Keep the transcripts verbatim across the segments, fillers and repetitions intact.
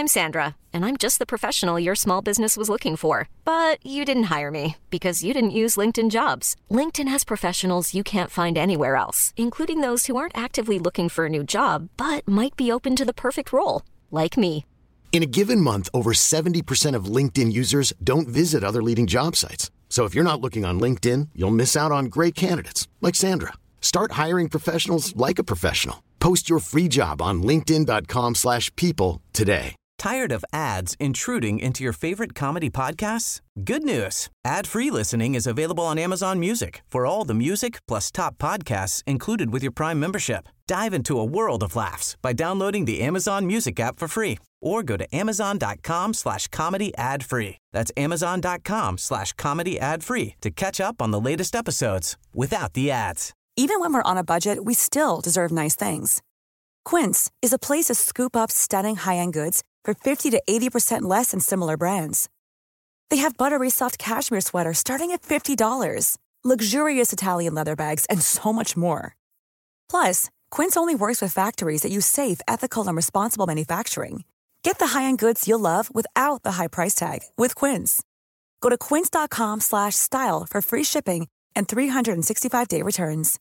I'm Sandra, and I'm just the professional your small business was looking for. But you didn't hire me because you didn't use LinkedIn Jobs. LinkedIn has professionals you can't find anywhere else, including those who aren't actively looking for a new job, but might be open to the perfect role, like me. In a given month, over seventy percent of LinkedIn users don't visit other leading job sites. So if you're not looking on LinkedIn, you'll miss out on great candidates like Sandra. Start hiring professionals like a professional. Post your free job on linkedin.com slash people today. Tired of ads intruding into your favorite comedy podcasts? Good news. Ad-free listening is available on Amazon Music for all the music plus top podcasts included with your Prime membership. Dive into a world of laughs by downloading the Amazon Music app for free or go to amazon.com slash comedy ad free. That's amazon.com slash comedy ad free to catch up on the latest episodes without the ads. Even when we're on a budget, we still deserve nice things. Quince is a place to scoop up stunning high-end goods for fifty to eighty percent less than similar brands. They have buttery soft cashmere sweaters starting at fifty dollars, luxurious Italian leather bags, and so much more. Plus, Quince only works with factories that use safe, ethical, and responsible manufacturing. Get the high-end goods you'll love without the high price tag with Quince. Go to quince.com slash style for free shipping and three sixty-five day returns.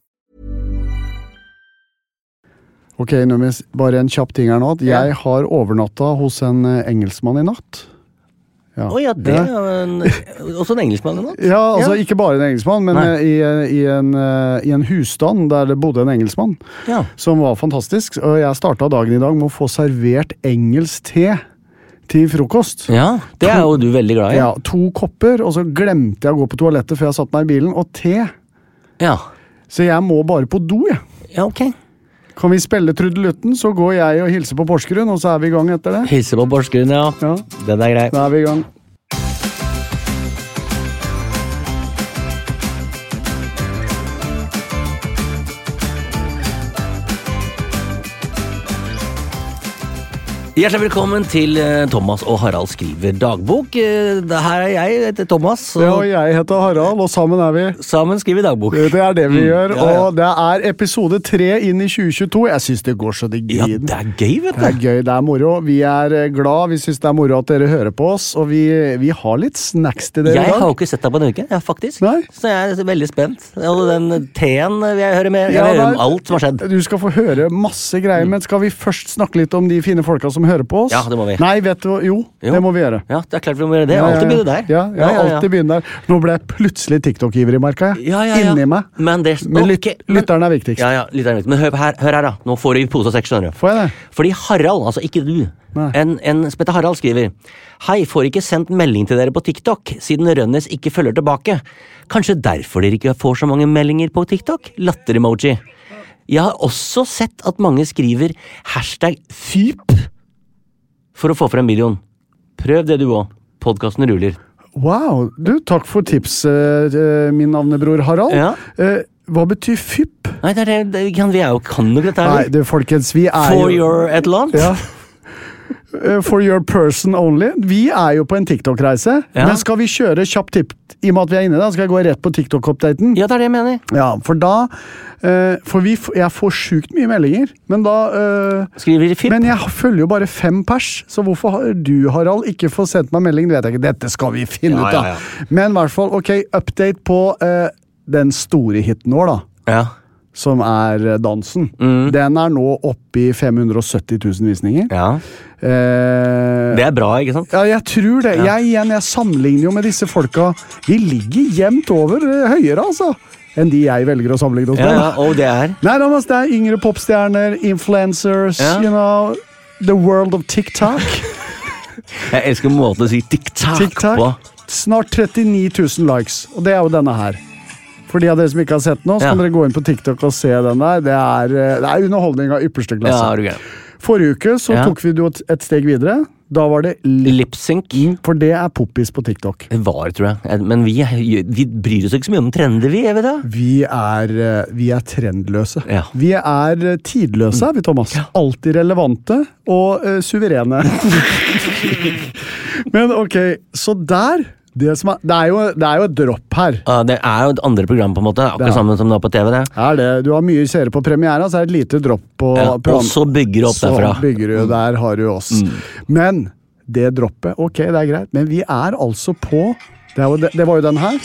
Ok, nå med bare en kjapp ting her nå. Jeg har overnatta hos en engelskmann i natt. Ja. Åja, det er jo en, også en engelskmann i natt? Ja, altså ja. Ikke bare en engelskmann, men i, i, en, i en husstand der det bodde en engelskmann, ja. Som var fantastisk. Og jeg startet dagen i dag med å få servert engelsk te til frokost. Ja, det er jo du veldig glad i. Ja, to kopper, og så glemte jeg å gå på toalettet før jeg satt meg i bilen, og te. Ja. Så jeg må bare på do, jeg. Ja, ok. Kan vi spille trudelutten, så går jeg og hilser på Porsgrunn, og så er vi i gang etter det. Hilser på Porsgrunn, ja. Ja. Den er grei. Da er vi i gang. Hjertelig velkommen til Thomas og Harald skriver dagbok. Her er jeg, jeg heter Thomas. Og ja, og jeg heter Harald, og sammen er vi... Sammen skriver vi dagbok. Det er det vi mm, gjør, ja, ja. Og det er episode tre inn i tjue tjueto. Jeg synes det går så det griner. Ja, det er gøy, vet du. Det er gøy, det er moro. Vi er glad, vi synes det er moro at dere hører på oss, og vi, vi har litt snacks til dere jeg i dag. Jeg har jo ikke sett deg på en uke, ja, faktisk. Nei? Så jeg er veldig spent. Og den teen vil jeg høre mer. Jeg ja, vil høre om alt som har skjedd. Du skal få høre masse greier, mm. men skal vi først snakke litt om de fine folka som hører på oss? Ja, det må vi. Nei, vet du, jo, jo, det må vi gjøre. Ja, det er klart vi må gjøre det. Jeg har alltid begynner der. Ja, jeg har ja, ja, ja. alltid begynner der. Nå ble jeg plutselig TikTok-ivrig, merket jeg. Ja, ja, ja. Inni meg. Men, det, men lyt, okay, lytteren er viktigst. Ja, ja, lytteren er viktigst. Men hør her, hør her da. Nå får du i pose og sekk, skjønner du. Får jeg det? Fordi Harald, altså ikke du, en, en som heter Harald skriver: Hei, får ikke sendt melding til dere på TikTok, siden Rønnes ikke følger tilbake. Kanskje derfor dere ikke får så mange meldinger på TikTok? Latter-emoji. Jeg har også sett at mange skriver hashtag fyp for å få frem videoen. Prøv det du også. Podcasten ruller. Wow, du, takk for tips, uh, min navnebror Harald. Ja. Uh, hva betyr fypp? Nei, det er, det, det, kan, vi er jo, kan jo dette her. Nei, det, folkens, vi er For jo... your et eller annet? Ja. Uh, for your person only. Vi er jo på en TikTok-reise, ja. Men skal vi kjøre kjapp tipp i og med at vi er inne da? Skal jeg gå rett på TikTok-updaten? Ja, det er det jeg mener. Ja, for da, uh, for vi, jeg får sykt mye meldinger, men da... Uh, Skriver i fipp? Men jeg følger jo bare fem pers, så hvorfor har du, Harald, ikke fått sendt meg melding? Det vet jeg ikke, dette skal vi finne ja, ut da. Ja, ja. Men i hvert fall, ok, update på uh, den store hitten vår da. Ja. Som er dansen. Mm. Den er nå oppe i fem hundre og sytti tusen visninger. Ja. Eh, det er bra, ikke sant? Ja, jeg tror det. Ja. Jeg, igjen, jeg sammenligner jo med disse folka. De ligger jevnt over høyere, altså, enn de jeg velger å sammenligne oss med. Ja, ja, og det er? Nei, det er yngre popstjerner, influencers, ja. You know, the world of TikTok. Jeg elsker måten å si TikTok, TikTok på. Snart trettini tusen likes, og det er jo denne her. For de av dere som ikke har sett noe, så kan ja. Dere gå inn på TikTok og se den der. Det er, det er underholdning av ypperste klasse. Ja, okay. Forrige uke så ja. Tok vi jo et, et steg videre. Da var det lip-sync. For det er poppis på TikTok. Det var, tror jeg. Men vi, vi bryr oss ikke så mye om trender, vi, er vi da? Vi er, vi er trendløse. Ja. Vi er tidløse, er vi, Thomas. Ja. Alltid relevante og uh, suverene. Men ok, så der... Det, som er, det, er jo, det er jo et dropp her. Ja, det er jo et andre program på en måte, akkurat sammen som det er på T V det. Er det. Du har mye seere på premiere, så er det et lite dropp på ja, program. Og så bygger du opp så derfra. Så bygger du, der har du oss. Mm. Men det droppet, ok, det er greit, men vi er altså på, det, er jo, det, det var jo den her.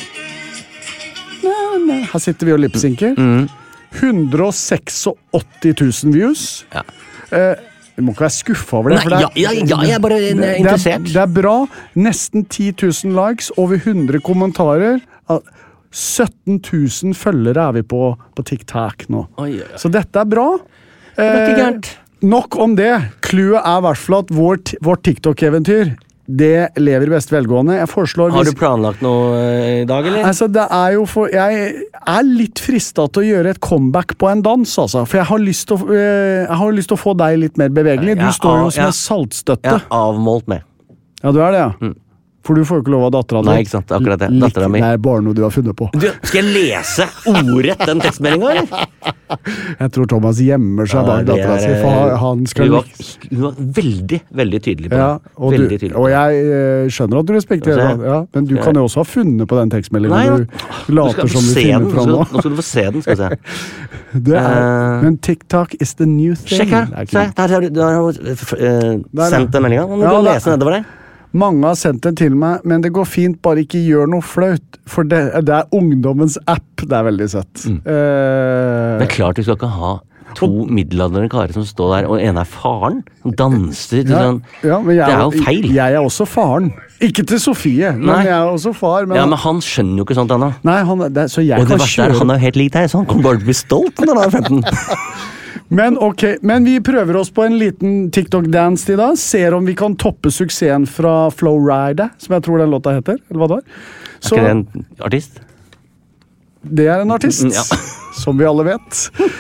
Nei, nei. Her sitter vi og lipsynker. Mm. one hundre åttiseks tusen views. Ja. Eh, Du må ikke være skuffet over det. Nei, for det er, ja, ja, ja, jeg er bare det, interessert. Det er, det er bra. Nesten ti tusen likes, over hundre kommentarer. sytten tusen følgere er vi på, på TikTok nå. Oi, ja. Så dette er bra. Det er ikke gærent. Eh, nok om det. Clouet er i hvert fall at vårt, vårt TikTok-eventyr det lever best velgående. Jeg foreslår... Har du planlagt noe i dag, eller? Altså, det er jo for... Jeg er litt fristet til å gjøre et comeback på en dans, altså. For jeg har lyst til å, jeg har lyst til å få deg litt mer bevegelig. Du står jo som en saltstøtte. Jeg er avmålt med. Ja, du er det, ja. Mm. For du får jo ikke lov av datteren din. Nei, ikke sant, akkurat det. Datteren min. Det er bare noe du har funnet på. Du, skal jeg lese ordrett den tekstmeldingen, eller? Jeg tror Thomas gjemmer seg bak ja, datteren sin, for han skal... Hun var, hun var veldig, veldig tydelig på ja, og veldig du, tydelig. Og jeg skjønner at du respekterer det, ja, men du ja. kan jo også ha funnet på den tekstmeldingen. Nei, du later som du finner fram nå. Nå skal du få se den, skal jeg se. Det er, uh, men TikTok is the new thing. Sjekk her, se, der har du, der har du uh, sendt den meldingen. Nå må du lese nedover der. Mange har sendt den til meg, men det går fint, bare ikke gjør noe flaut. For det, det er ungdommens app, det er veldig søtt. Mm. Uh, det er klart du skal ikke ha to middelaldrende karer som står der, og en er faren, som danser. Ja, sånn. ja, men jeg, det er jo feil. Jeg er også faren. Ikke til Sofie, men Nei. jeg er også far. Men ja, men han skjønner jo ikke sånt ennå. Nei, han, det, så jeg og det kan verste er, han er jo helt lik deg, så han kommer bare til å bli stolt når han er femten. Men ok, men vi prøver oss på en liten TikTok-dance i dag. Ser om vi kan toppe suksessen fra Flowrider, som jeg tror den låta heter. Eller hva det var. Så, er ikke det en artist? Det er en artist, ja. Som vi alle vet.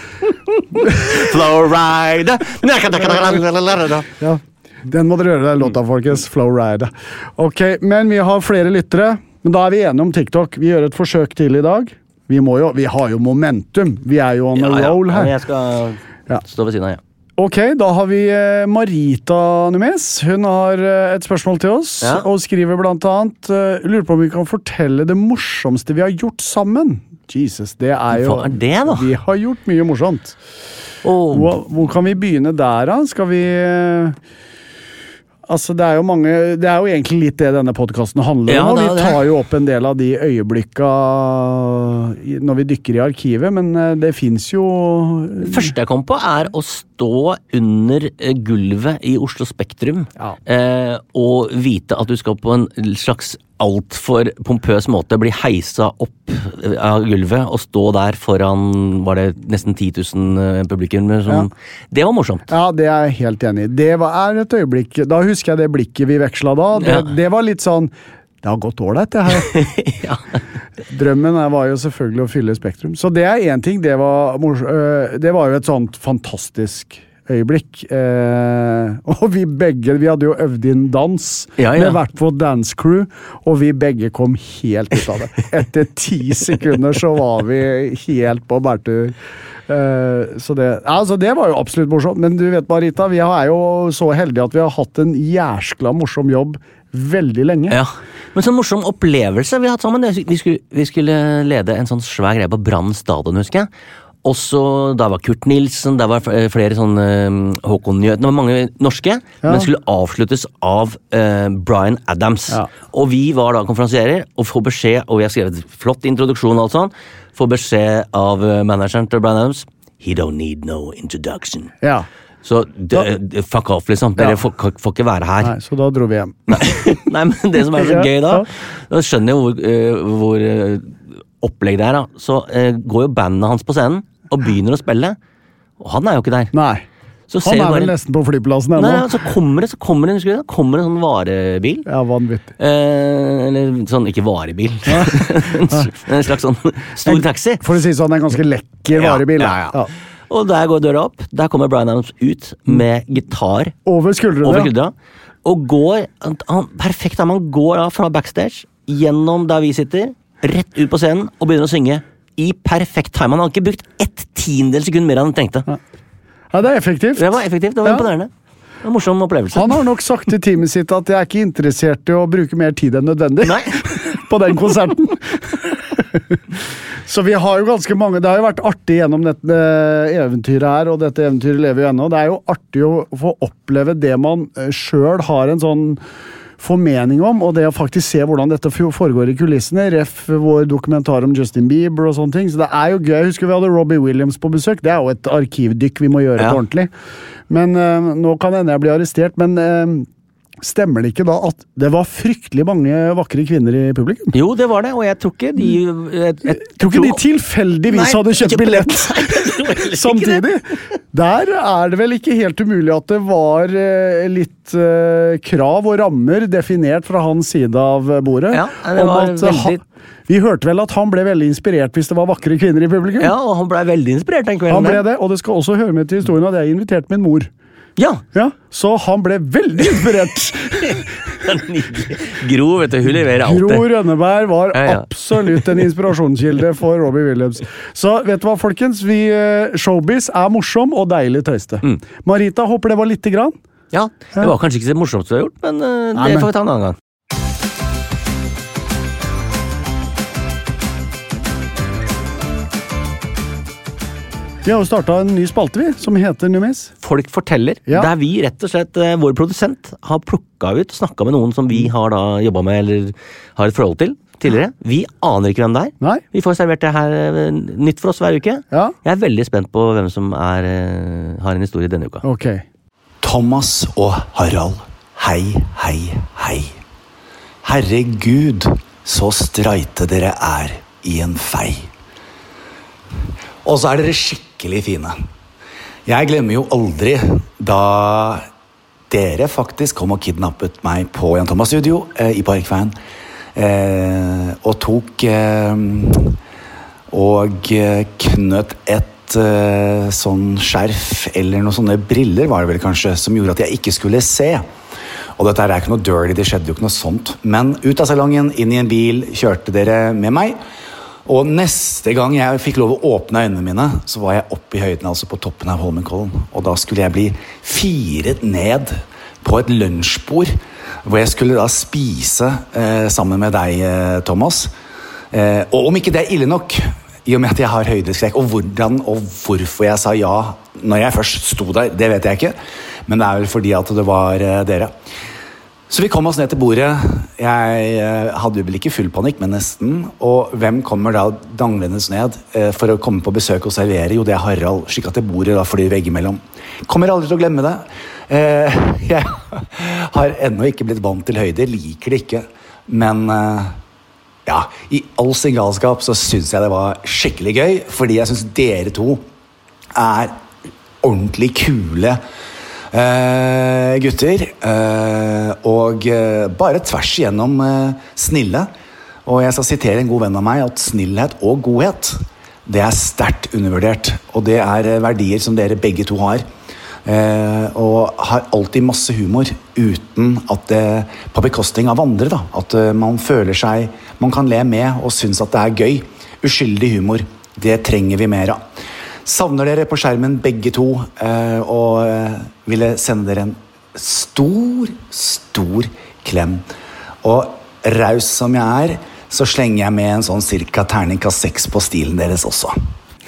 Flowrider! Ja, den må dere gjøre, den låta, folkens. Flowrider. Ok, men vi har flere lyttere. Men da er vi enige om TikTok. Vi gjør et forsøk til i dag. Vi, må jo, vi har jo momentum. Vi er jo on a ja, roll her. Ja, jeg skal ja. stå ved siden av, ja. Ok, da har vi eh, Marita Numes. Hun har eh, et spørsmål til oss, ja. og skriver blant annet eh, lurer på om vi kan fortelle det morsomste vi har gjort sammen. Jesus, det er jo... Hva er det da? Vi har gjort mye morsomt. Oh. Hvor, hvor kan vi begynne der da? Skal vi... Eh, Altså, det er jo mange, det er jo egentlig litt det denne podcasten handler om, ja, og vi tar jo opp en del av de øyeblikka når vi dykker i arkivet, men det finnes jo... Det første jeg kom på er å stå under gulvet i Oslo Spektrum, ja. eh, og vite at du skal på en slags alt for pompøs måte bli heisa opp av gulvet og stå der foran, var det nesten ti tusen publikum som, ja. Det var morsomt. Ja, det er jeg helt enig i. Det var, er et øyeblikk, da husker jeg det blikket vi veksla da, det, ja. det var litt sånn, det har gått ålreit det her. Ja. Drømmen var jo selvfølgelig å fylle Spektrum. Så det er en ting, det var, det var jo et sånt fantastisk øyeblikk. Eh, og vi begge, vi hadde jo øvd inn dans ja, ja. med hvert vårt dance crew, og vi begge kom helt ut av det. Etter ti sekunder så var vi helt på bærtur. Eh, så det, altså det var jo absolutt morsomt, men du vet Marita, vi er jo så heldige at vi har hatt en jærskla morsom jobb veldig lenge. Ja, men sånn morsom opplevelse vi har hatt sammen, vi skulle, vi skulle lede en sånn svær greie på Brann stadion, husker jeg. Også, da var Kurt Nilsen, der var flere sånne um, Håkon Njøten, det var mange norske, ja. men skulle avsluttes av uh, Bryan Adams. Ja. Og vi var da konferansierer, og får beskjed, og vi har skrevet flott introduksjon og alt sånn, får beskjed av uh, manageren til Bryan Adams, he don't need no introduction. Ja. Så det, fuck off liksom, dere ja. får, får ikke være her. Nei, så da dro vi hjem. Nei, Nei men det som er så gøy da, da skjønner jeg hvor, uh, hvor uh, opplegg det er da, så uh, går jo bandene hans på scenen, og begynner å spille, og han er jo ikke der. Nei, så han er bare, vel nesten på flyplassen ennå. Nei, så kommer det, så kommer det, det kommer en sånn varebil. Ja, vanvittig. Eh, eller sånn, ikke varebil. Ja. En slags sånn stor taxi. For å si sånn, en ganske lekker varebil. Ja, ja, ja. ja. Og der går døra opp, der kommer Bryan Adams ut med gitar. Over skuldrene. Over skuldra. Og går, han, perfekt, han går da fra backstage, gjennom der vi sitter, rett ut på scenen, og begynner å synge. I perfekt time. Han har ikke brukt ett tiendedel sekund mer enn han tenkte. Ja. ja, det er effektivt. Det var effektivt, det var ja. imponerende. Det var en morsom opplevelse. Han har nok sagt til teamet sitt at jeg er ikke interessert i å bruke mer tid enn nødvendig. Nei. på den konserten. Så vi har jo ganske mange, det har jo vært artig gjennom dette eventyret her, og dette eventyret lever jo ennå. Det er jo artig å få oppleve det man selv har en sånn formening om, og det å faktisk se hvordan dette foregår i kulissene, ref vår dokumentar om Justin Bieber og sånne ting, så det er jo gøy. Jeg husker vi hadde Robbie Williams på besøk, det er jo et arkivdykk vi må gjøre ja. På ordentlig. Men uh, nå kan hende jeg bli arrestert, men uh, stemmer det ikke da at det var fryktelig mange vakre kvinner i publikum? Jo, det var det, og jeg tror ikke de... Jeg, jeg tror ikke de tilfeldigvis nei, hadde kjøpt billett samtidig. Der er det vel ikke helt umulig at det var uh, litt uh, krav og rammer definert fra hans side av bordet. Ja, det var at, veldig... Ha, vi hørte vel at han ble veldig inspirert hvis det var vakre kvinner i publikum. Ja, og han ble veldig inspirert den kvelden. Han ble det, og det skal også høre med til historien at jeg inviterte min mor. Ja. ja. Så han ble veldig inspirert. Gro, vet du, hun leverer alt det. Gro Rønneberg var ja, ja. absolutt en inspirasjonskilde for Robbie Williams. Så vet du hva, folkens? Vi, showbiz er morsom og deilig tøyste. Mm. Marita, håper det var lite grann? Ja, det var kanskje ikke så morsomt du har gjort, men uh, det Nei, men... får vi ta en annen gang. Vi har jo startet en ny spalte, vi, som heter Numis. Folk forteller, ja. Der vi rett og slett, eh, vår produsent, har plukket ut, snakket med noen som vi har da jobbet med, eller har et forhold til tidligere. Vi aner ikke hvem det er. Nei. Vi får servert det her eh, nytt for oss hver uke. Ja. Jeg er veldig spent på hvem som er, eh, har en historie denne uka. Ok. Thomas og Harald, hei, hei, hei. Herregud, så streite dere er i en fei. Og så er dere skikkelig fine. Jeg glemmer jo aldri da dere faktisk kom og kidnappet meg på Jan Thomas Studio eh, i Parkveien eh, og tok eh, og knøt et eh, sånn skjerf eller noen sånne briller var det vel kanskje som gjorde at jeg ikke skulle se. Og dette er ikke noe dirty, det skjedde jo ikke noe sånt. Men ut av salongen, inn i en bil, kjørte dere med meg. Og neste gang jeg fikk lov å åpne øynene mine, så var jeg oppe i høyden, altså på toppen av Holmenkollen. Og da skulle jeg bli firet ned på et lunsjbord, hvor jeg skulle da spise eh, sammen med deg, eh, Thomas. Eh, og om ikke det er ille nok, i og med at jeg har høydeskrekk, og hvordan og hvorfor jeg sa ja når jeg først sto der, det vet jeg ikke. Men det er vel fordi at det var eh, dere. Så vi kom oss ned til bordet. Jeg eh, hadde vel ikke full panikk, men nesten. Og hvem kommer da danglende ned eh, for å komme på besøk og servere? Jo, det er Harald, slik at det bordet da flyr veggimellom. Kommer aldri til å glemme det. Eh, jeg har ennå ikke blitt vant til høyde, liker det ikke. Men eh, ja, i all sin galskap så synes jeg det var skikkelig gøy, fordi jeg synes dere to er ordentlig kule Uh, gutter uh, og uh, bare tvers igjennom uh, snille, og jeg skal sitere en god venn av meg at snillhet og godhet det er sterkt undervurdert, og det er uh, verdier som dere begge to har uh, og har alltid masse humor uten at det uh, på bekostning av andre da, at uh, man føler seg, man kan le med og synes at det er gøy. Uskyldig humor, det trenger vi mer av. Savner dere på skjermen begge to, eh, og eh, ville sende dere en stor, stor klem. Og raus som jeg er, så slenger jeg med en sånn cirka terningkast seks på stilen deres også.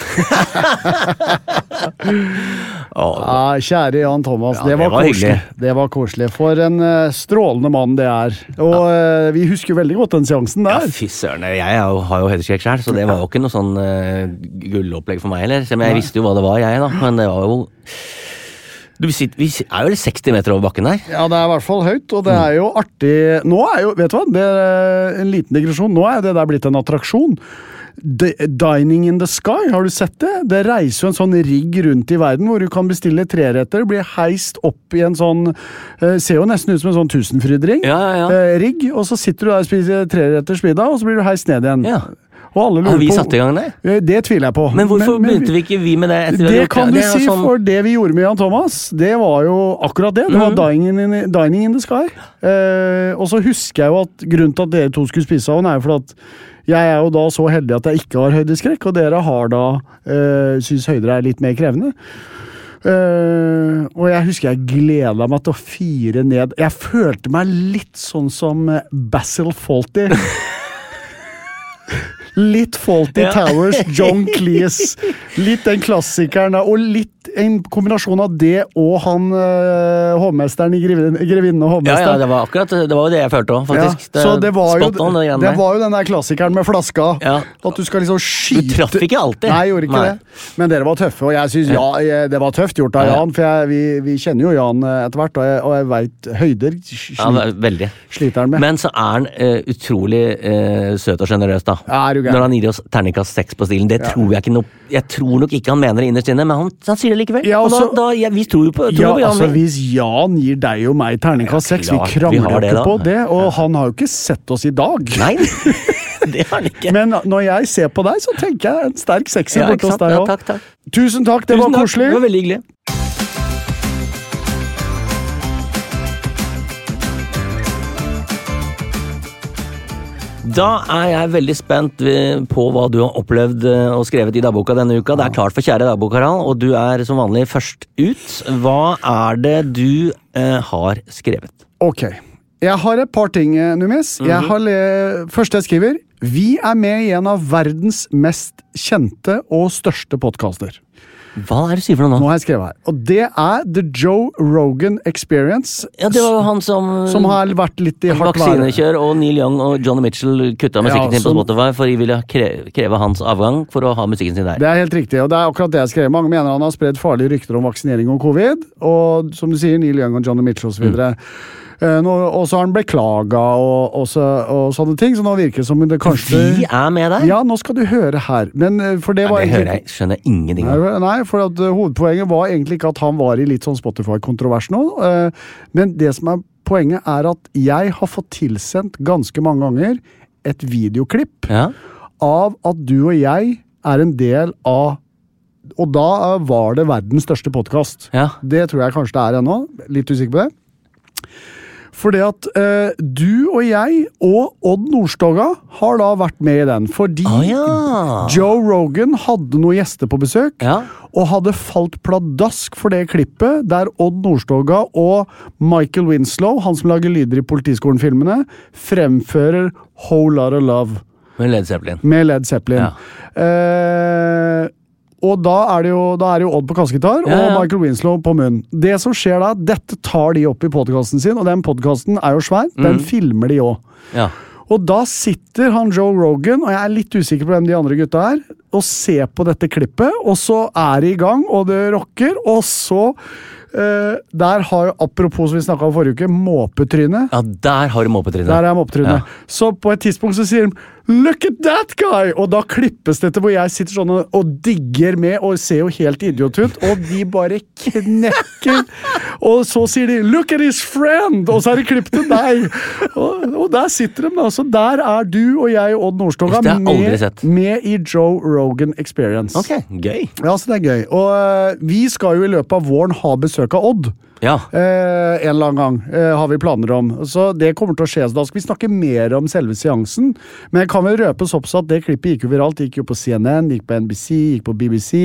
Ja, kjære Jan Thomas, ja, det, var det var koselig. Det var koselig. For en uh, strålende mann det er. Og uh, vi husker veldig godt den seansen der. Ja, fy søren. Jeg har jo, har jo høydeskrekk selv, så det var jo ikke noe sånn uh, gullopplegg for meg heller. Så jeg visste jo hva det var, jeg da. Men det var jo... Du, vi er jo seksti meter over bakken der. Ja, det er i hvert fall høyt, og det er jo artig. Nå er jo, vet du hva, det er en liten digresjon. Nå er det der blitt en attraksjon. Dining in the Sky, har du sett det? Det reiser jo en sånn rigg rundt i verden hvor du kan bestille treretter, blir heist opp i en sånn uh, ser jo nesten ut som en sånn tusenfrydring ja, ja, ja. uh, rigg, og så sitter du der og spiser treretter spidda, og så blir du heist ned igjen. Ja. Og alle lurer har vi på, satt i gang det? Uh, det tviler jeg på. Men hvorfor men, men, begynte vi ikke vi med det? Etter det kan du det si, sånn... for det vi gjorde med Jan Thomas, det var jo akkurat det. Det var mm. dining, in, dining in the Sky. Uh, og så husker jeg jo at grunnen til at dere to skulle spise av den er jo fordi at jeg er jo da så heldig at jeg ikke har høydeskrekk, og dere har da, øh, synes høyder er litt mer krevende. Uh, og jeg husker jeg gledet meg til å fire ned. Jeg følte meg litt sånn som Basil Fawlty Litt Fawlty ja. Towers, John Cleese. Litt den klassikeren, og litt en kombinasjon av det og han uh, hovmesteren i Grevinnen og hovmesteren. Ja, ja, det var akkurat, det var jo det jeg følte også, faktisk. Ja, så det var, jo, on, det, det var jo den der klassikeren med flaska. Ja. At du skal liksom skyte. Du traff ikke alltid. Nei, jeg gjorde ikke Nei. det. Men dere var tøffe, og jeg synes ja, jeg, det var tøft gjort av Jan, for jeg, vi, vi kjenner jo Jan etter hvert, og jeg, og jeg vet høyder sli, ja, veldig. sliter han med. Men så er han uh, utrolig uh, søt og generøs da. Ja, når han gir oss terningkast seks på stilen. Det ja. tror jeg ikke noe, jeg tror nok ikke han mener det innerst inne, men han, han sier det likevel. Ja, også, og da, da, ja, vi tror jo på, tror ja, på Jan. Altså, hvis Jan gir deg og meg terningkast seks, ja, vi krangler jo ikke på det, og ja. han har jo ikke sett oss i dag. Nei, det har han ikke. Men når jeg ser på deg, så tenker jeg en sterk sekser ja, bort hos deg ja, også. takk, takk. Tusen takk, det Tusen var takk. koselig. Det var veldig hyggelig. Da er jeg veldig spent på hva du har opplevd og skrevet i dagboka denne uka. Det er klart for kjære dagbok, Harald, og du er som vanlig først ut. Hva er det du eh, har skrevet? Ok, jeg har et par ting, Numis. Mm-hmm. Jeg har le... Første jeg skriver, vi er med i en av verdens mest kjente og største podcaster. Hva er det du sier for noe nå? Nå har jeg skrevet her. Og det er The Joe Rogan Experience. Ja, det var jo han som... Som har vært litt i hardt vær. Vaksinekjør, og Neil Young og Johnny Mitchell kutta musikken ja, sin på Spotify, for de ville kreve, kreve hans avgang for å ha musikken sin der. Det er helt riktig, og det er akkurat det jeg skrev. Mange mener han har spredd farlige rykter om vaksinering og covid, og som du sier, Neil Young og Johnny Mitchell og så videre. Mm. Uh, nå, og så har han beklaget og, og, så, og sånne ting, så nå virker det som det kanskje... Vi er med der? Ja, nå skal du høre her. Men, uh, for det ja, var det egentlig... hører jeg, skjønner jeg ingenting om. Nei, nei, for at uh, hovedpoenget var egentlig ikke at han var i litt sånn Spotify-kontrovers nå, uh, men det som er poenget er at jeg har fått tilsendt ganske mange ganger et videoklipp ja. av at du og jeg er en del av, og da uh, var det verdens største podcast. Ja. Det tror jeg kanskje det er ennå, litt usikker på det. Fordi at uh, du og jeg og Odd Nordstoga har da vært med i den, fordi oh, ja. Joe Rogan hadde noen gjester på besøk, ja. og hadde falt pladask for det klippet, der Odd Nordstoga og Michael Winslow, han som lager lyder i Politiskolen-filmene, fremfører Whole Lotta Love. Med Led Zeppelin. Med Led Zeppelin. Ja. Uh, Og da er det jo, da er det jo Odd på kassegitar ja, ja. og Michael Winslow på munn. Det som skjer da, dette tar de opp i podcasten sin, og den podcasten er jo svær, mm. den filmer de også. Ja. Og da sitter han Joe Rogan, og jeg er litt usikker på hvem de andre gutta er, og ser på dette klippet, og så er det i gang, og det rocker, og så... Uh, der har jo, apropos som vi snakket om forrige uke, måpetryne. Ja, der har du måpetryne. Der er måpetryne. Ja. Så på et tidspunkt så sier de, look at that guy! Og da klippes det til hvor jeg sitter sånn og, og digger med, og ser jo helt idiot ut, og de bare knekker. Og så sier de, look at his friend! Og så er det klippet til deg. Og, og der sitter de da. Så der er du og jeg og Odd Nordstoga med, med i Joe Rogan Experience. Ok, gøy. Ja, så det er gøy. Og uh, vi skal jo i løpet av våren ha besøk av Odd. Ja. Eh, en eller annen gang eh, har vi planer om. Så det kommer til å skje. Så da skal vi snakke mer om selve seansen. Men jeg kan vel røpe såpass at det klippet gikk jo viralt. Gikk jo på C N N, gikk på N B C, gikk på B B C.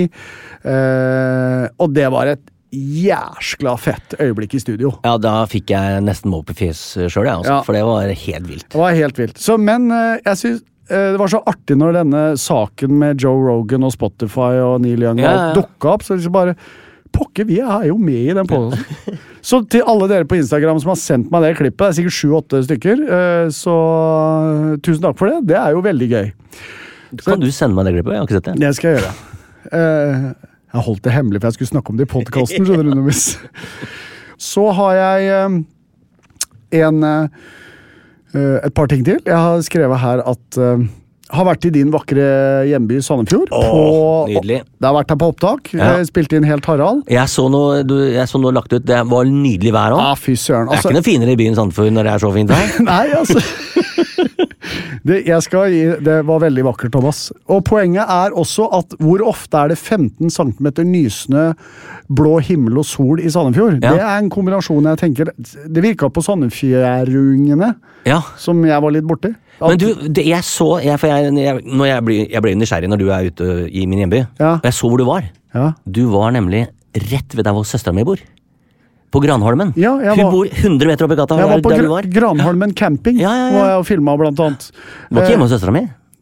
Eh, og det var et jæskla fett øyeblikk i studio. Ja, da fikk jeg nesten måpefjes selv, jeg også, ja. For det var helt vilt. Det var helt vilt. Så, men eh, jeg synes det var så artig når denne saken med Joe Rogan og Spotify og Neil Young ja, ja, ja. dukket opp, så liksom bare pokker, vi er jo med i den podcasten. Så til alle dere på Instagram som har sendt meg det klippet, det er sikkert sju-åtte stykker, så tusen takk for det. Det er jo veldig gøy. Kan så, du sende meg det klippet? Jeg har ikke sett det. Det skal jeg gjøre. Jeg holdt det hemmelig, for jeg skulle snakke om det i podcasten, skjønner du, Numis. Så har jeg en, et par ting til. Jeg har skrevet her at har vært i din vakre hjemby Sandefjord. Åh, på, nydelig. Det har vært her på opptak. Ja. Spilte inn helt Harald. Jeg så noe, du, jeg så noe lagt ut. Det var nydelig vær også. Ja, fy søren. Altså, det er ikke noe finere i byen Sandefjord når det er så fint her. Nei, altså. det, jeg skal gi, det var veldig vakkert, Thomas. Og poenget er også at hvor ofte er det femten centimeter nysende blå himmel og sol i Sandefjord? Ja. Det er en kombinasjon jeg tenker, det virket på Sandefjordungene, ja. Som jeg var litt borti. Men du, det, jeg så, jeg, for jeg, jeg, når jeg blir, jeg blir nysgjerrig når du er ute i min hjemby, ja. Og jeg så hvor du var. Ja. Du var nemlig rett ved der hvor søsteren min bor. På Granholmen. Ja, Hun var, bor hundre meter oppe i gata. Jeg var på der Gra- var. Granholmen camping, ja, ja, ja. hvor jeg filmet blant annet. Du var ikke hjemme hos søsteren min?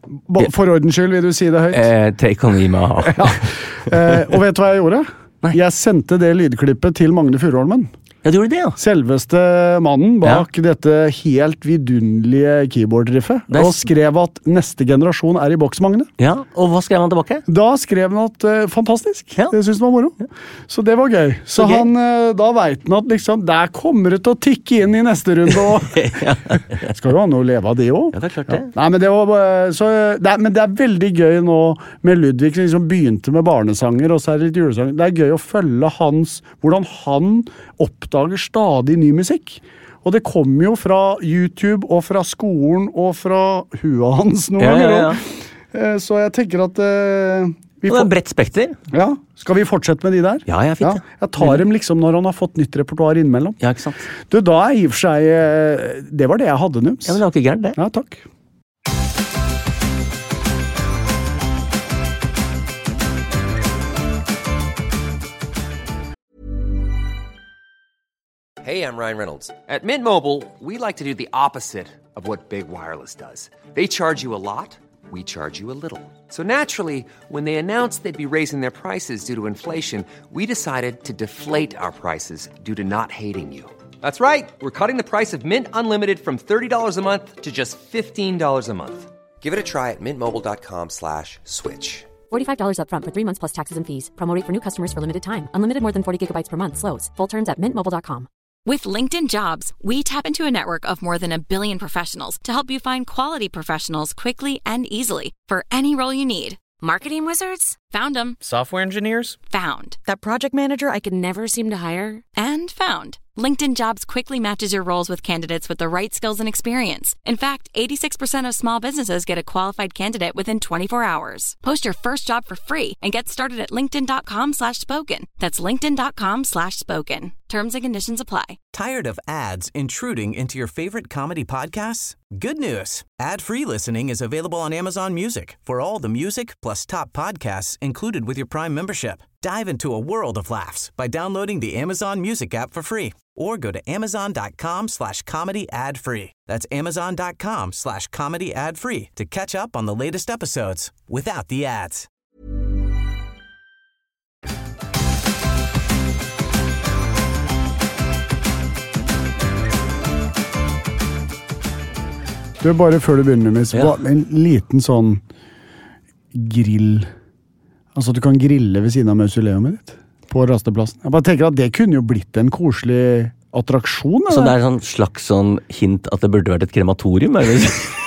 For ordens skyld, vil du si det høyt? Eh, take on me, ma. ja. eh, og vet du hva jeg gjorde? Nei. Jeg sendte det lydklippet til Magne Furuholmen. Ja, du gjorde det, ja. Selveste mannen bak ja. dette helt vidunderlige keyboard-riffet. Er... Og skrev at neste generasjon er i boks, Magne. Ja, og hva skrev han tilbake? Da skrev han at uh, fantastisk. Ja. Det synes han var moro. Ja. Så det var gøy. Så, Så gøy. Han, uh, da vet han at liksom, der kommer det til å tikke inn i neste runde. Og ja. Skal jo han jo leve av det også. Ja, det er klart det. Ja. Nei, men det, var, så, det er, men det er veldig gøy nå med Ludvig, som liksom begynte med barnesanger, og så er det litt julesanger. Det er gøy å følge hans, hvordan han oppdager stadig ny musikk. Og det kommer jo fra YouTube og fra skolen og fra huet hans noen ja, ganger. Ja, ja. Så jeg tenker at uh, vi får... Det er bredt spekter. Ja. Skal vi fortsette med de der? Ja, jeg er fint. Ja. Jeg tar dem liksom når han har fått nytt repertoar innimellom. Ja, ikke sant. Du, da er i og for seg uh, det var det jeg hadde, Nums. Ja, men det var ikke gærent, det. Ja, takk. Hey, I'm Ryan Reynolds. At Mint Mobile, we like to do the opposite of what Big Wireless does. They charge you a lot, we charge you a little. So naturally, when they announced they'd be raising their prices due to inflation, we decided to deflate our prices due to not hating you. That's right. We're cutting the price of Mint Unlimited from thirty dollars a month to just fifteen dollars a month. Give it a try at mintmobile.com slash switch. forty-five dollars up front for three months plus taxes and fees. Promo rate for new customers for limited time. Unlimited more than forty gigabytes per month. Slows full terms at mint mobile dot com. With LinkedIn Jobs, we tap into a network of more than a billion professionals to help you find quality professionals quickly and easily for any role you need. Marketing wizards? Found them. Software engineers? Found. That project manager I could never seem to hire? And found. LinkedIn Jobs quickly matches your roles with candidates with the right skills and experience. In fact, eighty-six percent of small businesses get a qualified candidate within twenty-four hours. Post your first job for free and get started at linkedin.com slash spoken. That's linkedin.com slash spoken. Terms and conditions apply. Tired of ads intruding into your favorite comedy podcasts? Good news. Ad-free listening is available on Amazon Music for all the music plus top podcasts included with your Prime membership. Dive into a world of laughs by downloading the Amazon Music app for free or go to amazon.com slash comedy ad free. That's amazon.com slash comedy ad free to catch up on the latest episodes without the ads. Du, bare før du begynner med, så ja. En liten sånn grill. Altså, du kan grille ved siden av mausoleumet ditt på rasteplassen. Jeg bare tenker at det kunne jo blitt en koselig attraksjon. Eller? Så det er en slags sånn hint at det burde vært et krematorium, eller?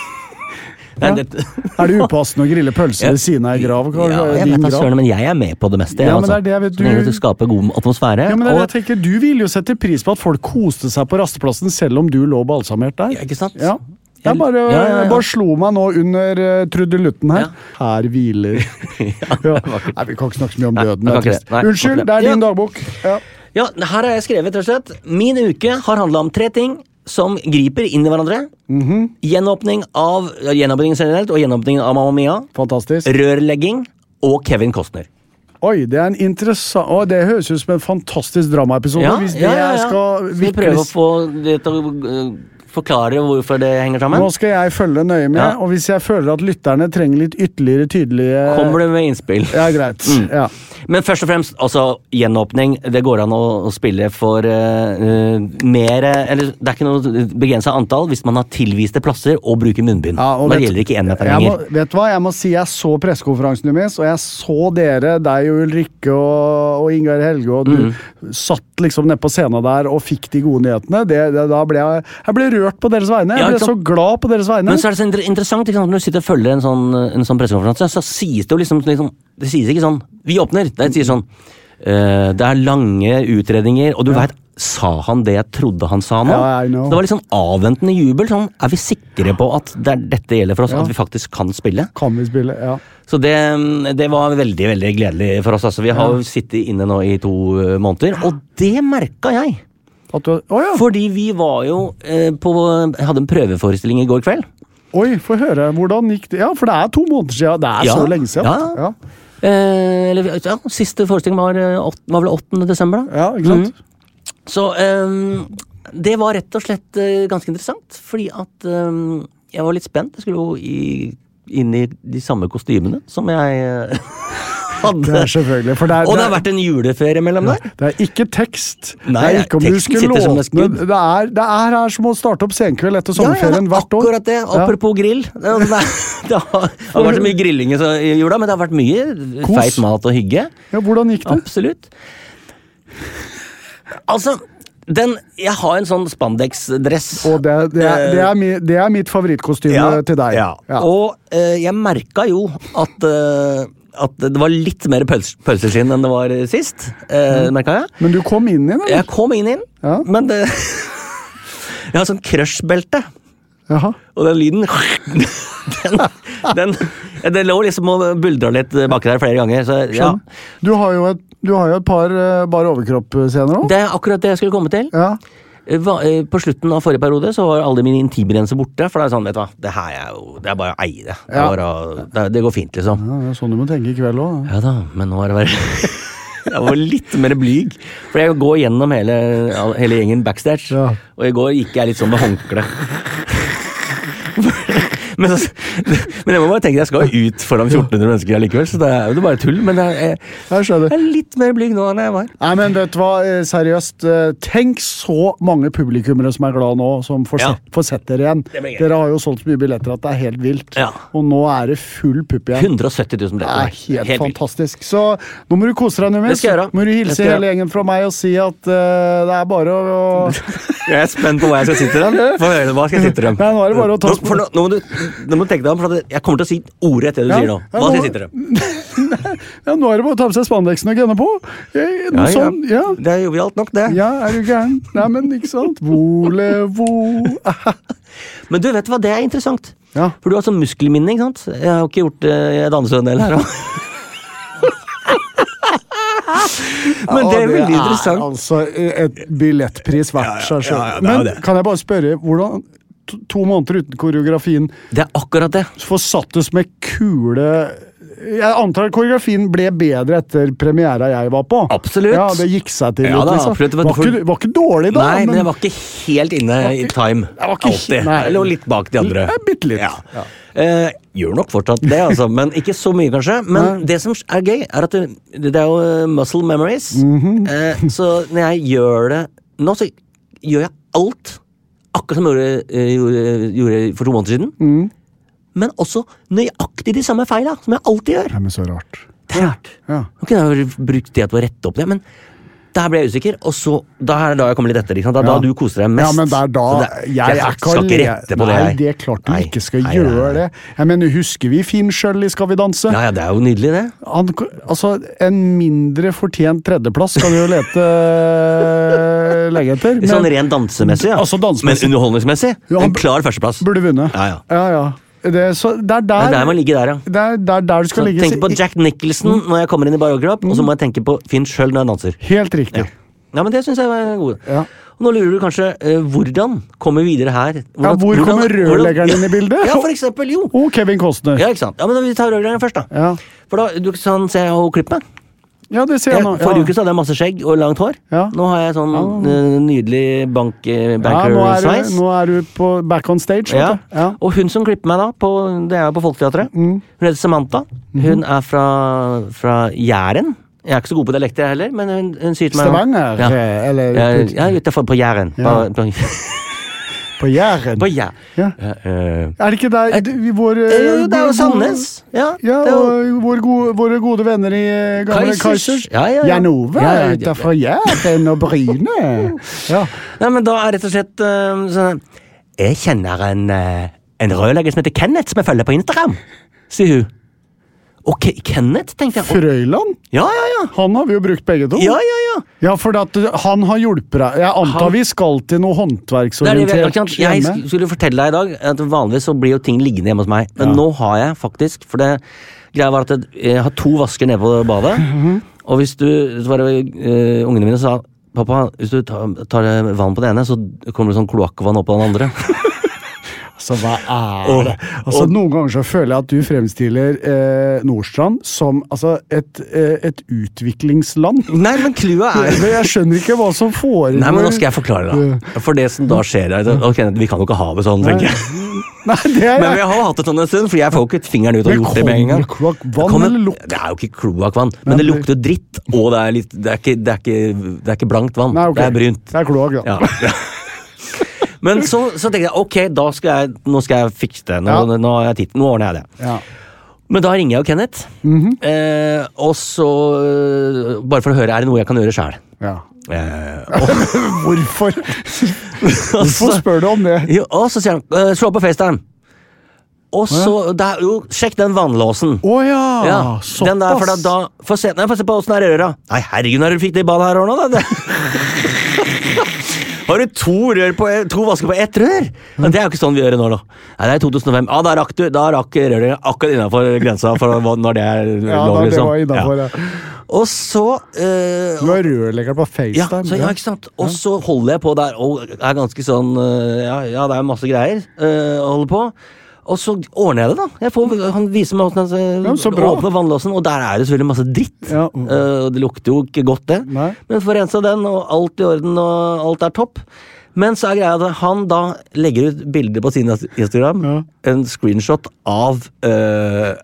Nei, ja. det... Er det upassende å grille pølser ved siden av en grav? Ja, jeg vet da søren, men jeg er med på det meste. Ja, altså. men det er det, vet du... Så du skaper god atmosfære. Ja, men det er og... det jeg tenker, du vil jo sette pris på at folk koste seg på rasteplassen selv om du lå balsamert der. Ja, ikke sant? Ja. Jeg bare, ja, ja, ja. bare slo meg nå under uh, trudelutten her. Ja. Her hviler. ja, ja. Nei, vi kan ikke snakke så mye om Nei, døden. det. Nei, Unnskyld, det er din ja. dagbok. Ja. ja, her har jeg skrevet, rett og slett. Min uke har handlet om tre ting som griper inn i hverandre. Mm-hmm. Gjenåpning av gjenåpningen generelt, og gjenåpningen av Mamma Mia. Fantastisk. Rørlegging og Kevin Costner. Oi, det er en interessant... Å, det høres ut som en fantastisk dramaepisode. Ja, hvis det ja, ja, ja. skal virkelig... Vi prøver å få det til å... Uh, forklare hvorfor det henger sammen. Nå skal jeg følge nøye med, ja. Og hvis jeg føler at lytterne trenger litt ytterligere tydelige... Kommer du med innspill? Ja, greit. Mm. Ja. Men først og fremst, altså, gjenåpning, det går an å, å spille for uh, mer, eller det er ikke noe begrenset antall hvis man har tilviste plasser og bruker munnbind. Ja, og da vet, gjelder ikke en meter lenger. Må, vet du hva, jeg må si jeg så pressekonferansen deres, og jeg så dere, deg og Ulrikke og, og Ingar Helge, og du mm. satt liksom ned på scenen der og fikk de gode nyhetene. Det, det, da ble jeg, jeg ble rørt på deres vegne. Jeg ble ja, så glad på deres vegne. Men så er det så interessant, ikke sant? Når du sitter og følger en sånn, en sånn pressekonferanse, så sies det jo liksom, liksom det sies ikke sånn, vi åpner, det sier sånn uh, det er lange utredninger, og du ja. vet, sa han det jeg trodde han sa nå? Ja, så det var litt sånn avventende jubel, sånn, er vi sikre på at det er dette gjelder for oss, ja. At vi faktisk kan spille? Kan vi spille, ja. Så det, det var veldig, veldig gledelig for oss, altså. Vi har jo ja. sittet inne nå i to måneder, og det merket jeg. Du, oh ja. Fordi vi var jo eh, på jeg hadde en prøveforestilling i går kveld. Oi, få høre, hvordan gikk det? Ja, for det er to måneder siden, det er ja, så lenge siden. Ja, ja. Eh, eller, ja siste forestilling var, var vel åttende desember da. Ja, ikke sant? Mm. Så eh, det var rett og slett eh, ganske interessant, fordi at eh, jeg var litt spent. Jeg skulle jo i inn i de samme kostymene som jeg hadde. Det er selvfølgelig, for det er, og det har vært en juleferie mellom der. Det er ikke tekst. Nei, det er ikke om du skal låtene. Det er, det er her som å starte opp senkveld etter sommerferien ja, ja, hvert år. Akkurat det, apropos ja. grill. Det, det, det har, har vært så mye grilling i jula, men det har vært mye Kos. Feit mat og hygge. Ja, hvordan gikk det? Absolutt. Altså... Den, jeg har en sånn spandex-dress. Og det, det, er, det, er, mi, det er mitt favorittkostyme ja, til deg. Ja. Ja. Og uh, jeg merket jo at, uh, at det var litt mer pøls, pølseskinn enn det var sist. Uh, mm. Merket jeg. Men du kom inn inn, eller? Jeg kom inn inn. Ja. Men det, jeg har sånn crush-belte. Jaha. Og den lyden den, den, det lå liksom og buldra litt bak der flere ganger. Så, ja. Du har jo et Du har jo et par uh, bare overkropp-scener også. Det er akkurat det jeg skulle komme til. Ja. På slutten av forrige periode så var alle mine intimgrenser borte, for det er sånn, vet du hva, det her er jo, det er bare å eie det. Det, ja. bare, det, det går fint, liksom. Ja, det er sånn du må tenke i kveld også. Ja da, men nå er det bare... Jeg var litt mer blyg, for jeg går gjennom hele, hele gjengen backstage, ja. Og i går gikk jeg litt sånn med håndkle. Men, så, men jeg må bare tenke jeg skal ut foran fjorten hundre mennesker likevel, så det er jo bare tull, men jeg, jeg, jeg er litt mer blyg nå enn jeg var. Nei, men vet du hva, seriøst, tenk så mange publikummere som er glad nå, som får, ja. se, får sett dere igjen. Dere har jo solgt så mye billetter at det er helt vilt, ja. Og nå er det full pupp igjen. hundre og sytti tusen billetter. Det er helt, helt fantastisk. Vilt. Så nå må du kose deg, Numis. Det skal jeg gjøre. Må du hilse hele gjengen fra meg og si at uh, det er bare å... Jeg er spent på hva jeg skal sitte dem. Få høre, hva skal jeg sitte dem? Nei, nå er det bare å ta... Nå, nå, nå må du, nå må du tenke deg om, for jeg kommer til å si ordet etter det du ja, sier nå. Hva skal jeg sitte dem? Ja, nå er det bare å ta på seg spandexen og gønne på. Noe ja, sånn, ja. Det er jovialt nok, det. Ja, er du gæren? Nei, men ikke sant? Volevo. Men du, vet du hva, det er interessant. Ja. For du har sånn muskelminne, ikke sant? Jeg har ikke gjort det, jeg danser en del her også. Men det er veldig det er interessant. Altså et billettpris verdt seg selv. Ja, ja, ja, men det. Kan jeg bare spørre, hvordan to, to måneder uten koreografien Det er akkurat det. Forsattes med kule... Jeg antar at koreografien ble bedre etter premiera jeg var på. Absolutt. Ja, det gikk seg til ja, litt, da, liksom. absolutt. Var, var, ikke, var ikke dårlig da. Nei, men, men jeg var ikke helt inne i time. Jeg var ikke alltid. Nei. Jeg lå litt bak de andre. Jeg bitte litt. Ja. Ja. Eh, gjør nok fortsatt det, altså. Men ikke så mye, kanskje. Men nei. Det som er gøy, er at det, det er jo muscle memories. Mm-hmm. eh, så når jeg gjør det nå, så gjør jeg alt akkurat som jeg gjorde, gjorde, gjorde for to måneder siden. Mm. Men også nøyaktig de samme feila, som jeg alltid gjør. Det er men så rart. Det er rart. Ja. Nå kunne jeg brukt det til å rette opp det, men der ble jeg usikker, og så, da er det da jeg kommer litt etter, ikke sant? Da, ja. da du koser deg mest. Ja, men det er da, det, jeg, jeg, jeg skal ikke rette på nei, det. Nei, det er klart du nei. ikke skal nei, gjøre nei. det. Jeg mener, husker vi Finn Schjøll i Skal vi danse? Ja, ja, det er jo nydelig det. Han, altså, en mindre fortjent tredjeplass kan du jo lete legge etter. Men, sånn rent dansemessig, ja. Altså dansemessig. Men underholdningsmessig, ja, en klar førsteplass. Burde vunne. Ja, ja. Ja, ja. Det er, så, det er der, det er der man ligger der, ja. Det er der, der du skal så ligge. Tenk på Jack Nicholson når jeg kommer inn i bare overkropp, mm. og så må jeg tenke på Finn Schjøll når jeg danser. Helt riktig. Ja, ja men det synes jeg var god. Ja. Og nå lurer du kanskje, uh, hvordan kommer vi videre her? Hvordan, ja, hvor hvordan, kommer rørleggeren inn i bildet? Ja, for eksempel, jo. Og Kevin Costner. Ja, ikke sant? Ja, men vi tar rørleggeren først da. Ja. For da, du sånn ser jeg og klipper meg. Ja, det ser jeg nå. Ja. Forrige uke så hadde jeg masse skjegg og langt hår. Ja. Nå har jeg sånn ja. uh, nydelig bank, uh, banker-sveis. Ja, nå er du på back on stage. Ja. Ja. Og hun som klipper meg da, på, det er jo på Folketeatret, mm. hun heter Samantha. Mm. Hun er fra, fra Jæren. Jeg er ikke så god på dialekt jeg heller, men hun, hun sier til meg... Stavanger? Ja, eller... Jeg, jeg er ute på Jæren. Ja. På, på, På Jæren? På Jæren. Ja. Ja, uh, er det ikke der vi, vår, det, jo, det er jo Sandnes. Ja, ja det er jo... og våre gode, våre gode venner i gamle Kaisers. Ja, ja, ja. Janove, ja, ja, ja, ute fra Jæren og Bryne. Ja. Nei, men da er rett og slett uh, sånn... Jeg kjenner en, uh, en rørlegger som heter Kenneth, som jeg følger på Instagram, sier hun. Ok, Kenneth, tenkte jeg. Frøyland? Ja, ja, ja. Han har vi jo brukt begge to. Ja, ja, ja. Ja, for at han har hjulpet deg. Jeg antar han... vi skal til noe håndverksorientert hjemme. Jeg skulle fortelle deg i dag, at vanligvis så blir jo ting liggende hjemme hos meg. Men ja. Nå har jeg faktisk, for det greia var at jeg har to vasker nede på badet, mm-hmm. og hvis du, så var det uh, ungene mine sa, pappa, hvis du tar, tar vann på det ene, så kommer det sånn kloakkvann opp på den andre. Altså, hva er det? Altså, noen ganger så føler jeg at du fremstiller eh, Nordstrand som altså, et, eh, et utviklingsland. Nei, men klua er... Jeg skjønner ikke hva som foregår. Nei, men nå skal jeg forklare da. For det som da skjer er, ok, vi kan jo ikke ha det sånn, tenker jeg. Nei, det er... Men vi har hatt det sånn en stund, fordi jeg får ikke fingeren ut og gjort det med en gang. Kloakvann eller lukt? Det er jo ikke kloakvann, men det lukter dritt, og det er, litt, det er, ikke, det er, ikke, det er ikke blankt vann. Nei, okay. Det er brynt. Det er kloak, ja. ja. Men så, så tenkte jeg, ok, da skal jeg, nå skal jeg fikse det, nå, ja. nå, har jeg titt, nå ordner jeg det. Ja. Men da ringer jeg jo Kenneth, mm-hmm. eh, og så, bare for å høre, er det noe jeg kan gjøre selv? Ja. Eh, og, Hvorfor? Hvorfor spør du om det? Jo, og så sier han, slå på FaceTime. Og så, det er jo, sjekk den vannlåsen. Åja, oh ja, såpass. Den der, for da, da få se, nei, få se på hvordan det er røra. Nei, herregud, når du fikk det i badet her nå, da. Har du to rør på, to vasker på ett rør? Men det er jo ikke sånn vi gjør det nå da. Nei, det er i to tusen og fem. Ja, da rakk du, da rakk røret akkurat innenfor grensa for når det er ja, lov, liksom. Ja, det var innenfor, ja. ja. Og så... Uh, du har rørlegger på FaceTime. Ja, så, ja, ikke sant? Og så holder jeg på der, og er ganske sånn, uh, ja, ja, det er masse greier uh, å holde på. Og så ordner jeg det da. Jeg får, han viser meg hvordan jeg ja, åpner vannlåsen, og der er det selvfølgelig masse dritt. Ja. Uh, det lukter jo ikke godt det. Nei. Men for rensa den, og alt i orden, og alt er topp. Men så er greia at han da legger ut bilder på sin Instagram, ja. En screenshot av... Uh,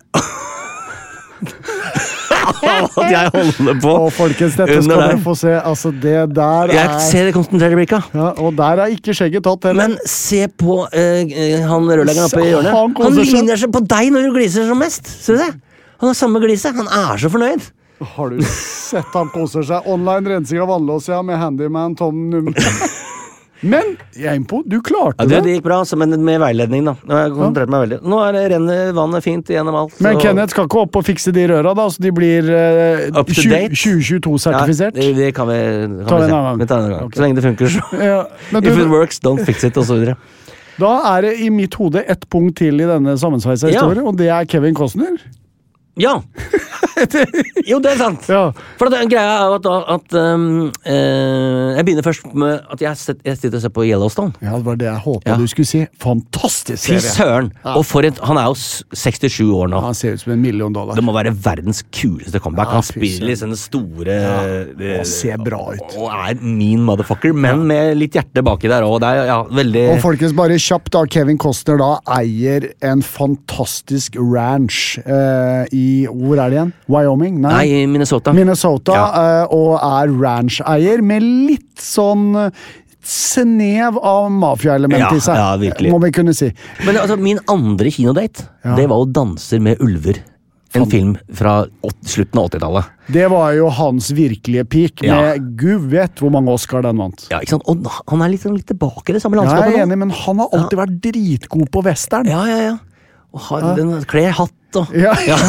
at jeg holder på og folkens, dette skal dere få se altså det der jeg er ser det konsentrerte blikket ja, og der er ikke skjegget tatt heller men se på uh, han rørleggeren oppe i hjørnet han, han ligner seg på deg når du gliser som mest ser du det? Han har samme glise, han er så fornøyd har du sett han koser seg online rensing av vannlås ja, med handyman Tom Num men jeg er innpå, du klarte ja, det det det gikk bra, så, men med veiledning da nå har jeg konsentrert meg veldig nå er det renner vannet fint gjennom alt men så... Kenneth skal ikke opp og fikse de røra da så de blir uh, tjue tjueto sertifisert ja, det, det kan vi, kan vi se vi tar en gang. Okay. Så lenge det funker så ja, du, if it works, don't fix it og så videre da er det i mitt hode ett punkt til i denne sammensveisa historie ja. Og det er Kevin Costner ja jo, det er sant ja. For det greia er jo at, at um, eh, jeg begynner først med at jeg, set, jeg sitter og ser på Yellowstone ja, det var det jeg håpet ja. Du skulle si fantastisk serie Fy søren, ja. Og for et, han er jo sekstisju år nå han ser ut som en million dollar det må være verdens kuleste comeback ja, han spiller i sånne store ja. Han ser bra ut og er mean motherfucker, men ja. Med litt hjerte baki der og det er ja, veldig og folkens bare kjapt da, Kevin Costner da eier en fantastisk ranch eh, i, hvor er det igjen? Wyoming? Nei, Nei i Minnesota. Minnesota, ja. uh, og er ranch-eier med litt sånn snev av mafia-element ja, i seg, ja, virkelig. Må vi kunne si. Men altså, min andre kinodate, ja. Det var å danser med ulver. En Fan. Film fra slutten av åttitallet. Det var jo hans virkelige peak, ja. Med Gud vet hvor mange Oscar den vant. Ja, ikke sant? Og han er litt, litt tilbake i det samme landskapet. Ja, jeg er enig, men han har alltid ja. Vært dritgod på western. Ja, ja, ja. Og har ja. Den kler hatt og... Ja, ja.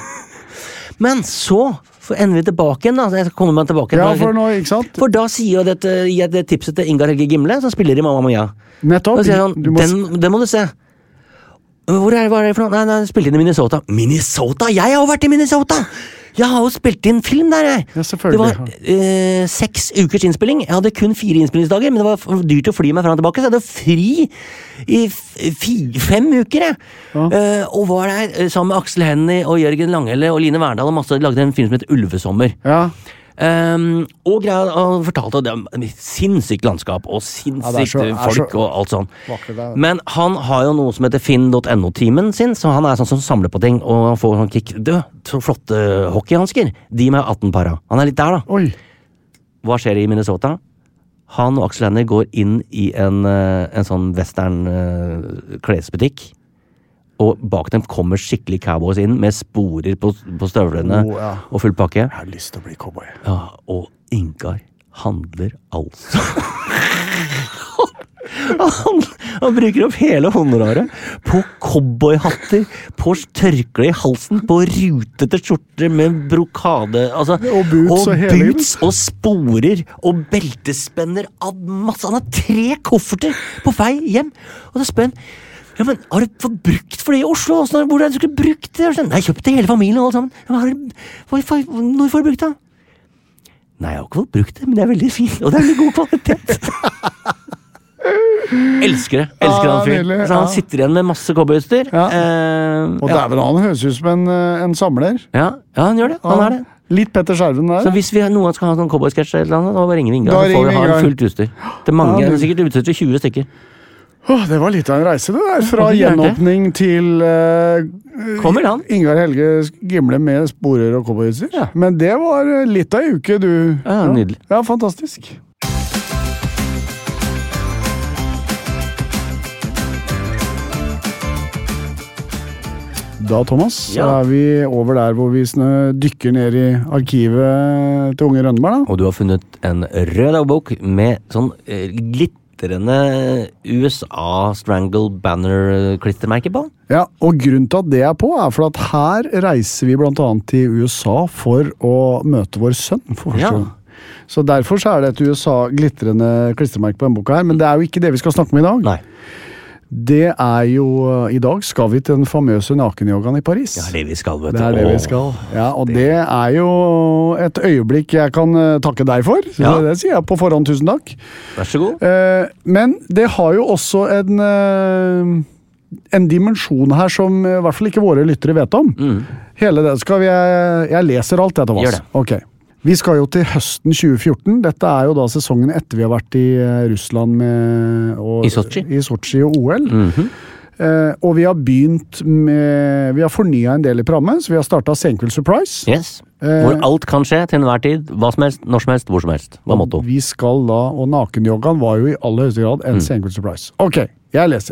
Men så ender vi tilbake igjen da, jeg kommer meg tilbake ja, for, nå, ikke sant? For da sier jeg dette, gir jeg det tipset til Ingar Helge Gimle, som spiller i Mamma Mia. Nettopp. Da sier han, må... den, den må du se. Hvor er det, hva er det for noe? Nei, nei, spilte inn i Minnesota. Minnesota? Jeg har jo vært i Minnesota! Jeg har jo spilt inn film der, jeg. Ja, selvfølgelig. Det var øh, seks ukers innspilling. Jeg hadde kun fire innspillingsdager, men det var dyrt å fly meg frem og tilbake, så jeg hadde fri i f fem uker, jeg. Ja. Uh, og var der sammen med Aksel Hennie og Jørgen Langhelle og Line Verndal og masse, lagde en film som heter Ulvesommer. Ja. Um, og greia og fortalte at det er sinnssykt landskap og sinnssykt ja, folk og alt sånn men han har jo noe som heter finn punktum no-teamen sin så han er sånn som samler på ting og han får sånn kick død, så flotte hockeyhansker de med atten para, han er litt der da Oi. Hva skjer i Minnesota? Han og Aksel Hennie går inn i en, en sånn western uh, klesbutikk og bak dem kommer skikkelig cowboys inn med sporer på, på støvlene oh, ja. Og full pakke. Jeg har lyst til å bli cowboy. Ja, og Ingar handler altså. han, han bruker opp hele honoraret på cowboyhatter, på tørkle i halsen, på rutete skjorter med brokade, altså, og boots og, og, boots, og sporer og beltespenner av masse. Han har tre kofferter på vei hjem, og da spør han ja, men har du fått brukt for det i Oslo? Hvor er det du skulle brukt det? Nei, jeg kjøpte hele familien og alt sammen. Ja, men har du, hva, når får du brukt det? Nei, jeg har ikke fått brukt det, men det er veldig fint, og det er veldig god kvalitet. Elsker det, elsker Ja, han fyr. nydelig, Så han ja. sitter igjen med masse cowboyutstyr. Ja. Eh, Og ja. dæven, han høres ut som en, en samler. Ja, ja, han gjør det. Han Ja. er det. Litt Petter Skjerven der. Så hvis vi, noen skal ha sånn cowboysketsj eller noe, da ringer vi Ingar. Da Da får ringer vi ha Ingar. en fullt utstyr. Det er mange, Ja, det- sikkert utstyr til tjue stykker. Åh, det var litt av en reise, det der. Fra Ja, det er det. gjenåpning til uh, Kommer han? Ingar Helge Gimle med sporer og cowboyutstyr. Ja. Men det var eh, litt av en uke, du. Ja, nydelig. Ja, fantastisk. Da, Thomas, så Ja. er vi over der hvor vi snø dykker ned i arkivet til Unge Rønneberg, da. Og du har funnet en rød dagbok med sånn eh, glitrende U S A Strangle Banner-klistremerke på. Ja, og grunnen til at det er på, er for at her reiser vi blant annet til U S A for å møte vår sønn for første Ja. gang. Så derfor så er det et U S A glitrende klistremerke på denne boka her, men det er jo ikke det vi skal snakke om i dag. Nei. Det er jo, i dag skal vi til den famøse nakenyogaen i Paris. Det er det vi skal, vet du. Det er det vi Åh. skal. Ja, og det er jo et øyeblikk jeg kan eh, takke deg for. Så Ja. det sier jeg på forhånd, tusen takk. Vær så god. Eh, men det har jo også en, eh, en dimensjon her som i hvert fall ikke våre lyttere vet om. Mm. Hele det skal vi, jeg, jeg leser alt, jeg, Thomas. Gjør det. Ok. Vi skal jo til høsten tjue fjorten. Dette er jo da sesongen etter vi har vært i eh, Russland med, og, I Sotsji. i Sotsji og O L. Mhm. Eh, og vi har begynt med Vi har fornya en del i programmet, så vi har starta Senkveld Surprise. Yes. Eh, Hvor alt kan skje til enhver tid. Hva som helst, når som helst, hvor som helst. Hva er motto? Vi skal da, og nakenyogaen var jo i aller høyeste grad en Mm. Senkveld Surprise. Ok, jeg leser.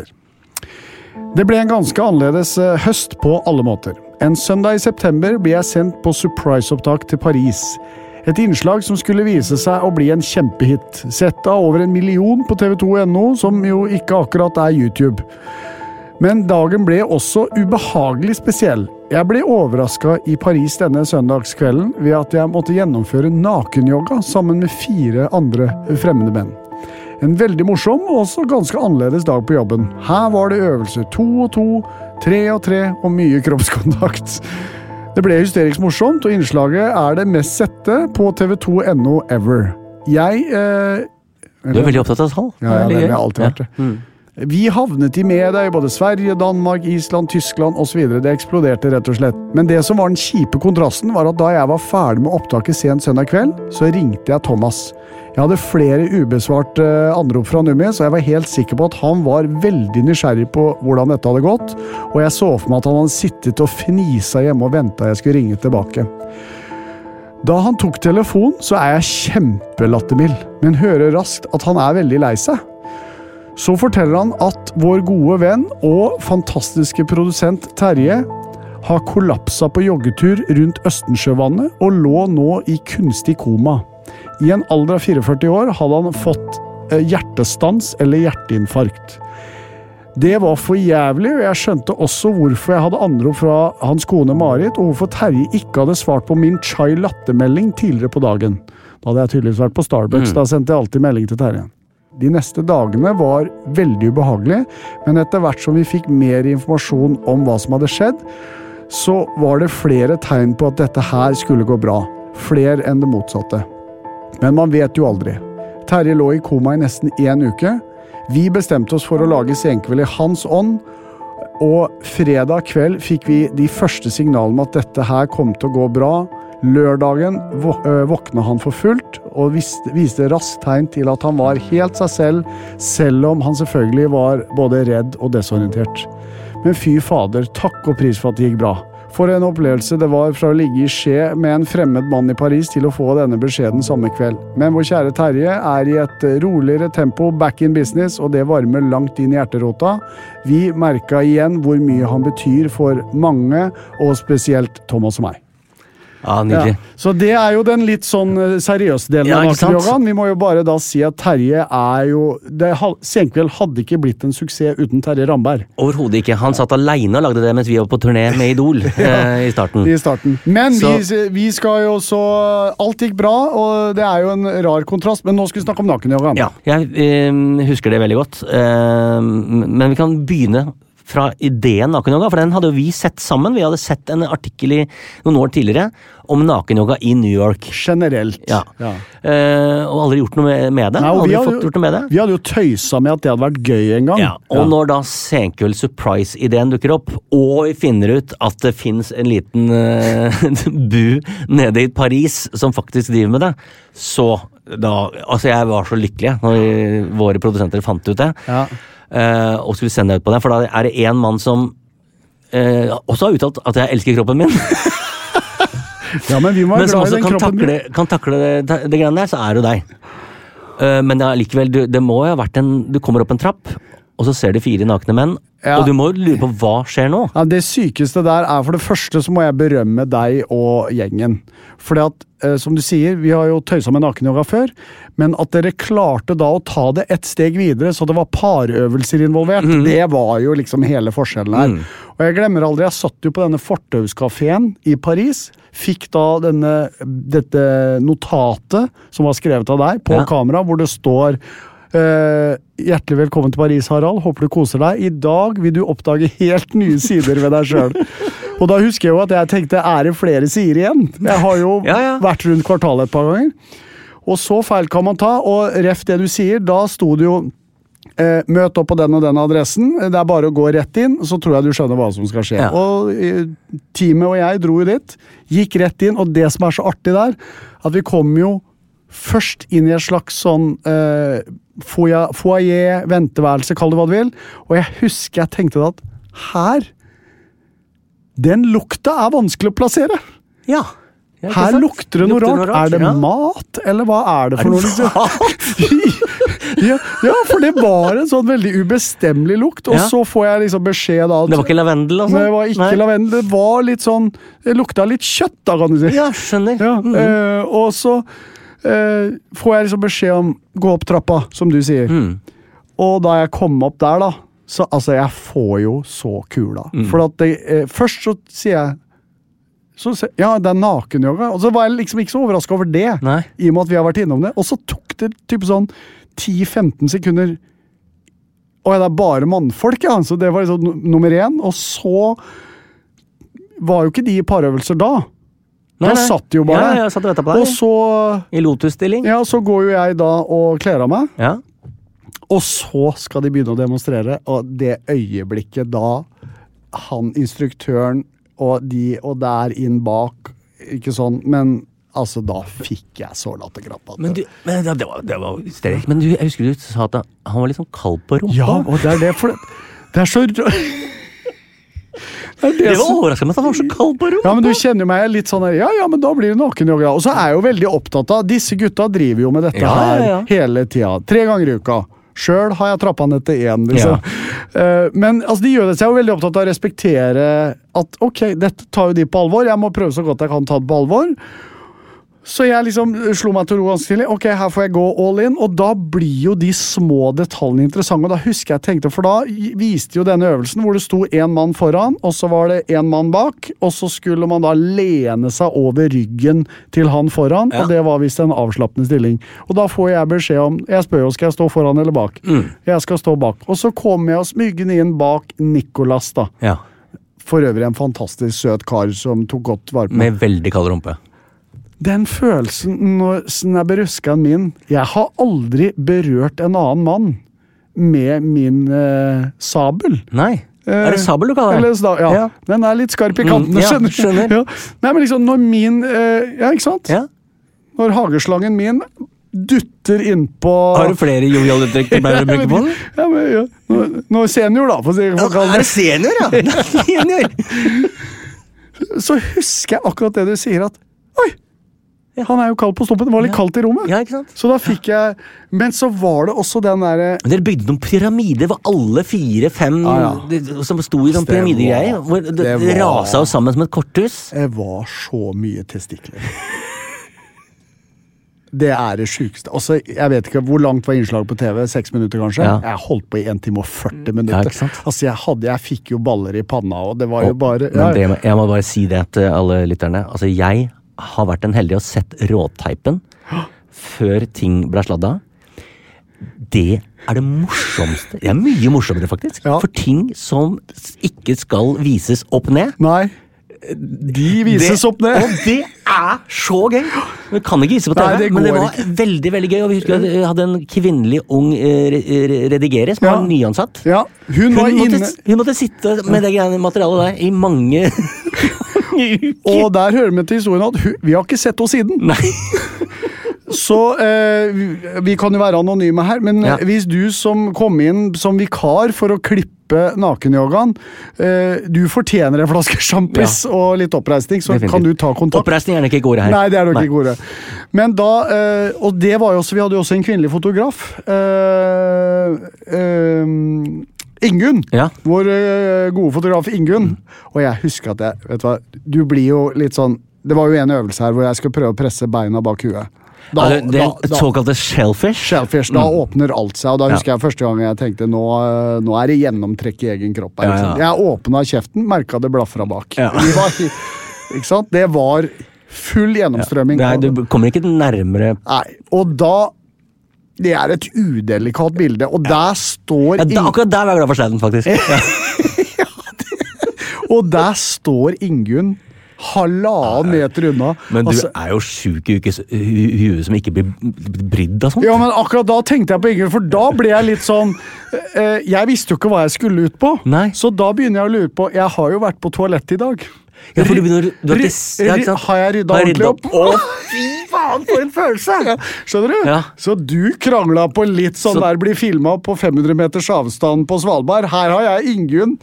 Det ble en ganske annerledes eh, høst på alle måter. En søndag i september ble jeg sendt på surprise-opptak til Paris. Et innslag som skulle vise seg å bli en kjempehit. Sett av over en million på T V to punkt no, som jo ikke akkurat er YouTube. Men dagen ble også ubehagelig spesiell. Jeg ble overraska i Paris denne søndagskvelden ved at jeg måtte gjennomføre nakenyoga sammen med fire andre fremmede menn. En veldig morsom og også ganske annerledes dag på jobben. Her var det øvelser to og to, tre og tre og mye kroppskontakt. Det ble hysterisk morsomt, og innslaget er det mest sette på T V to punkt no ever. Jeg eh, Du er veldig opptatt av tall. Ja, ja, det har alltid vært det. Ja. Mm. Vi havnet i media i både Sverige, Danmark, Island, Tyskland osv. Det eksploderte rett og slett. Men det som var den kjipe kontrasten var at da jeg var ferdig med opptaket sent søndag kveld, så ringte jeg Thomas. Jeg hadde flere ubesvart uh, anrop fra Nummi, så jeg var helt sikker på at han var veldig nysgjerrig på hvordan dette hadde gått, og jeg så for meg at han hadde sittet og fnisa hjemme og ventet jeg skulle ringe tilbake. Da han tok telefon, så er jeg kjempelattermild, men hører raskt at han er veldig lei seg. Så forteller han at vår gode venn og fantastiske produsent Terje har kollapsa på joggetur rundt Østensjøvannet og lå nå i kunstig koma. I en alder av førtifire år hadde han fått hjertestans eller hjerteinfarkt. Det var for jævlig, og jeg skjønte også hvorfor jeg hadde anrop fra hans kone Marit, og hvorfor Terje ikke hadde svart på min chai latte-melding tidligere på dagen. Da hadde jeg tydeligvis vært på Starbucks, mm. da sendte jeg alltid melding til Terje. De neste dagene var veldig ubehagelige, men etter hvert som vi fikk mer informasjon om hva som hadde skjedd, så var det flere tegn på at dette her skulle gå bra. Flere enn det motsatte. Men man vet jo aldri. Terje lå i koma i nesten en uke. Vi bestemte oss for å lage Senkveld i hans ånd, og fredag kveld fikk vi de første signalene om at dette her kom til å gå bra. Lørdagen våkna han for fullt, og viste, viste raskt tegn til at han var helt seg selv, selv om han selvfølgelig var både redd og desorientert. Men fy fader, takk og pris for at det gikk bra. For en opplevelse det var fra å ligge i skje med en fremmed mann i Paris til å få denne beskjeden samme kveld. Men vår kjære Terje er i et roligere tempo back in business, og det varmer langt inn i hjerterota. Vi merket igjen hvor mye han betyr for mange, og spesielt Thomas og meg. Ja, nydelig. Ja. Så det er jo den litt sånn seriøse delen ja, av nakenyogaen. Vi må jo bare da si at Terje er jo det, Senkveld hadde ikke blitt en suksess uten Terje Ramberg. Overhodet ikke. Han satt alene og lagde det mens vi var på turné med Idol ja, eh, i starten. I starten. Men så, vi, vi skal jo så alt gikk bra, og det er jo en rar kontrast, men nå skal vi snakke om nakenyogaen. Ja, jeg eh, husker det veldig godt. Eh, men vi kan begynne fra ideen nakenyoga, for den hadde jo vi sett sammen. Vi hadde sett en artikkel i noen år tidligere om nakenyoga i New York. Generelt. Ja. ja. Uh, og aldri gjort noe med, med det. Nei, aldri vi, hadde, fått gjort noe med det. Vi hadde jo tøysa med at det hadde vært gøy en gang. Ja, og ja. Når da Senkveld Surprise-ideen dukker opp, og vi finner ut at det finnes en liten uh, bu nede i Paris som faktisk driver med det, så da, altså jeg var så lykkelig når våre produsenter fant ut det, ja. uh, og skulle sende ut på det, for da er det en mann som uh, også har uttalt at jeg elsker kroppen min. Ja, men vi må være glad i den kan kroppen. Takle, kan takle det, det, det greiene der, så er det deg. Uh, men ja, likevel, du, det må jo ha vært en, du kommer opp en trapp, og så ser du fire nakne menn, ja. Og du må lure på hva skjer nå. Ja, det sykeste der er, for det første så må jeg berømme deg og gjengen. Fordi at, eh, som du sier, vi har jo tøysa med nakenyoga før, men at dere klarte da å ta det et steg videre, så det var parøvelser involvert, mm. det var jo liksom hele forskjellen her. Mm. Og jeg glemmer aldri, jeg satt jo på denne Fortauskaféen i Paris, fikk da denne, dette notatet som var skrevet av deg på ja. Kamera, hvor det står Uh, hjertelig velkommen til Paris, Harald. Håper du koser deg. I dag vil du oppdage helt nye sider ved deg selv. Og da husker jeg jo at jeg tenkte, er det flere sider igjen? Jeg har jo ja, ja. vært rundt kvartalet et par ganger. Og så feil kan man ta, og ref det du sier, da sto det jo uh, møt opp på den og den adressen, det er bare å gå rett inn, så tror jeg du skjønner hva som skal skje. Ja. Og uh, teamet og jeg dro jo dit, gikk rett inn, og det som er så artig der, at vi kom jo først inn i et slags sånn uh, foyer, foyer, venteværelse, kall det hva du vil, og jeg husker jeg tenkte at her, den lukta er vanskelig å plassere. Ja. Her lukter det noe rart. Noe rart. Er det ja. mat, eller hva er det for er det noe? ja, ja, for det var en sånn veldig ubestemmelig lukt, og ja. Så får jeg liksom beskjed da. Det var ikke lavendel, altså? Det var ikke Nei. lavendel, det var litt sånn, det lukta litt kjøtt da, kan du si. Ja, skjønner. Ja, mm. uh, og så Uh, får jeg liksom beskjed om gå opp trappa, som du sier. Mm. Og da jeg kom opp der da, så altså jeg får jo så kula. Mm. For at det, uh, først så sier jeg, så sier, ja, det er nakenyoga. Og så var jeg liksom ikke så overrasket over det, Nei. I og med at vi har vært innom det. Og så tok det typ sånn ti til femten sekunder, og det er bare mannfolk, ja. Så det var liksom nummer én. Og så var jo ikke de parøvelser da. Nei, da nei. Satt jo bare ja, jeg satt og, og så i lotusstilling. Ja, så går jo jeg da og kler av meg. Ja. Og så skal de begynne å demonstrere, og det øyeblikket da han, instruktøren og de, og der inn bak, ikke sånn, men altså da fikk jeg så latterkrampe. Men, du, men det, det var, det var sterk, men du, jeg husker du sa at han var liksom kald på rumpa. Ja, og det er det, for det, det er så Det, det var overraskende at han var så kald på rumpa. Ja, men du kjenner jo meg litt sånn her, ja, ja, men da blir det nakenyoga. Og så er jeg jo veldig opptatt av, disse gutta driver jo med dette ja, her ja, ja. hele tida. Tre ganger i uka. Selv har jeg trappet ned til én, liksom. Ja. Uh, men altså, de gjør det seg jo veldig opptatt av å respektere at, ok, dette tar jo de på alvor, jeg må prøve så godt jeg kan ta det på alvor. Så jeg liksom slo meg til ro ganske tidlig. Ok, her får jeg gå all in, og da blir jo de små detaljene interessante. Og da husker jeg tenkte, for da viste jo denne øvelsen hvor det sto en mann foran, og så var det en mann bak, og så skulle man da lene seg over ryggen til han foran, ja. Og det var vist en avslappende stilling. Og da får jeg beskjed om, jeg spør jo, skal jeg stå foran eller bak? Mm. Jeg skal stå bak. Og så kommer jeg og smygen inn bak Nicolas da. Ja. For øvrig en fantastisk søt kar som tok godt vare på meg. Med veldig kald rumpe. Den følelsen når snabberuskan min, jeg har aldri berørt en annen mann med min eh, sabel. Nei, er det sabel du kaller det? Eller, ja. ja, den er litt skarp i kanten, mm, ja, skjønner. skjønner. Ja. Nei, men liksom når min, eh, ja, ikke sant? Ja. Når hageslangen min dutter innpå... Har du flere joviale trekk til meg å bruke på den? Ja, men ja. Nå, nå senior da, for å si ja, er det senior, ja? Senior! Så husker jeg akkurat det du sier at, oi, ja. Han er jo kald på stoppen, det var litt ja. kaldt i rommet. Ja, ikke sant? Så da fikk jeg, men så var det også den der... Men dere bygde noen pyramider, hvor alle fire, fem, ah, ja. det, som sto i sånn pyramidegreier, hvor det, det, det rasa jo sammen som et korthus. Det var så mye testikler. Det er det sykeste. Også, jeg vet ikke hvor langt var innslag på T V, seks minutter kanskje. Ja. Jeg holdt på i en time og førti minutter. Ja, altså jeg, hadde, jeg fikk jo baller i panna, og det var jo og, bare... Ja. Men det, jeg må bare si det til alle lytterne. Altså jeg har vært en heldig og sett rådteipen før ting ble sladda. det er det morsomste. Det er mye morsommere, faktisk. Ja. For ting som ikke skal vises opp ned. Nei. De vises det, opp ned. Og det er så gøy! Vi kan ikke vise på T V, Nei, det men det var ikke. veldig veldig gøy. Og vi husker at vi hadde en kvinnelig ung uh, redigerer som ja. var nyansatt. Ja. Hun, hun, var måtte, inne... hun måtte sitte med det greiene materialet der i mange, mange uker. Og der hører vi til historien at hun, vi har ikke sett henne siden. Nei. Så eh, vi, vi kan jo være anonyme her, men ja. hvis du som kom inn som vikar for å klippe nakenyogaen, eh, du fortjener en flaske sjampis ja. og litt oppreisning, så Definitivt. Kan du ta kontakt. Oppreisning er nok ikke ordet her. Nei, det er nok ikke ordet. Men da, eh, og det var jo også, vi hadde jo også en kvinnelig fotograf. Eh, eh, Ingunn, ja. vår eh, gode fotograf Ingunn. Mm. Og jeg husker at jeg, vet du hva, du blir jo litt sånn, det var jo en øvelse her hvor jeg skulle prøve å presse beina bak huet. Da, ja, det er et såkalte shellfish. Shellfish, da mm. åpner alt seg, og da husker ja. jeg første gang jeg tenkte, nå, nå er det gjennomtrekk i egen kropp. Her, ja, ja. Jeg åpnet kjeften, merket det blaffra bak. Ja. Var, ikke sant? Det var full gjennomstrømming. Ja. Nei, du kommer ikke nærmere. Nei, og da, det er et udelikat bilde, og der står... Ja, da, akkurat der var jeg glad for sletten, faktisk. ja, det, og der står Ingunn halvannen meter unna. Men du altså, er jo syk i ukes huet som ikke blir brydd av sånt. Ja, men akkurat da tenkte jeg på Ingunn, for da ble jeg litt sånn eh, jeg visste jo ikke hva jeg skulle ut på. Nei. Så da begynner jeg å lure på, jeg har jo vært på toalett i dag. Ja, for du begynner, du har, ikke, ja, har jeg rydda ordentlig opp? Å, fy faen, for en følelse! Ja, skjønner du? Ja. Så du kranglet på litt sånn så, der blir filmet på fem hundre meters avstand på Svalbard. Her har jeg Ingunn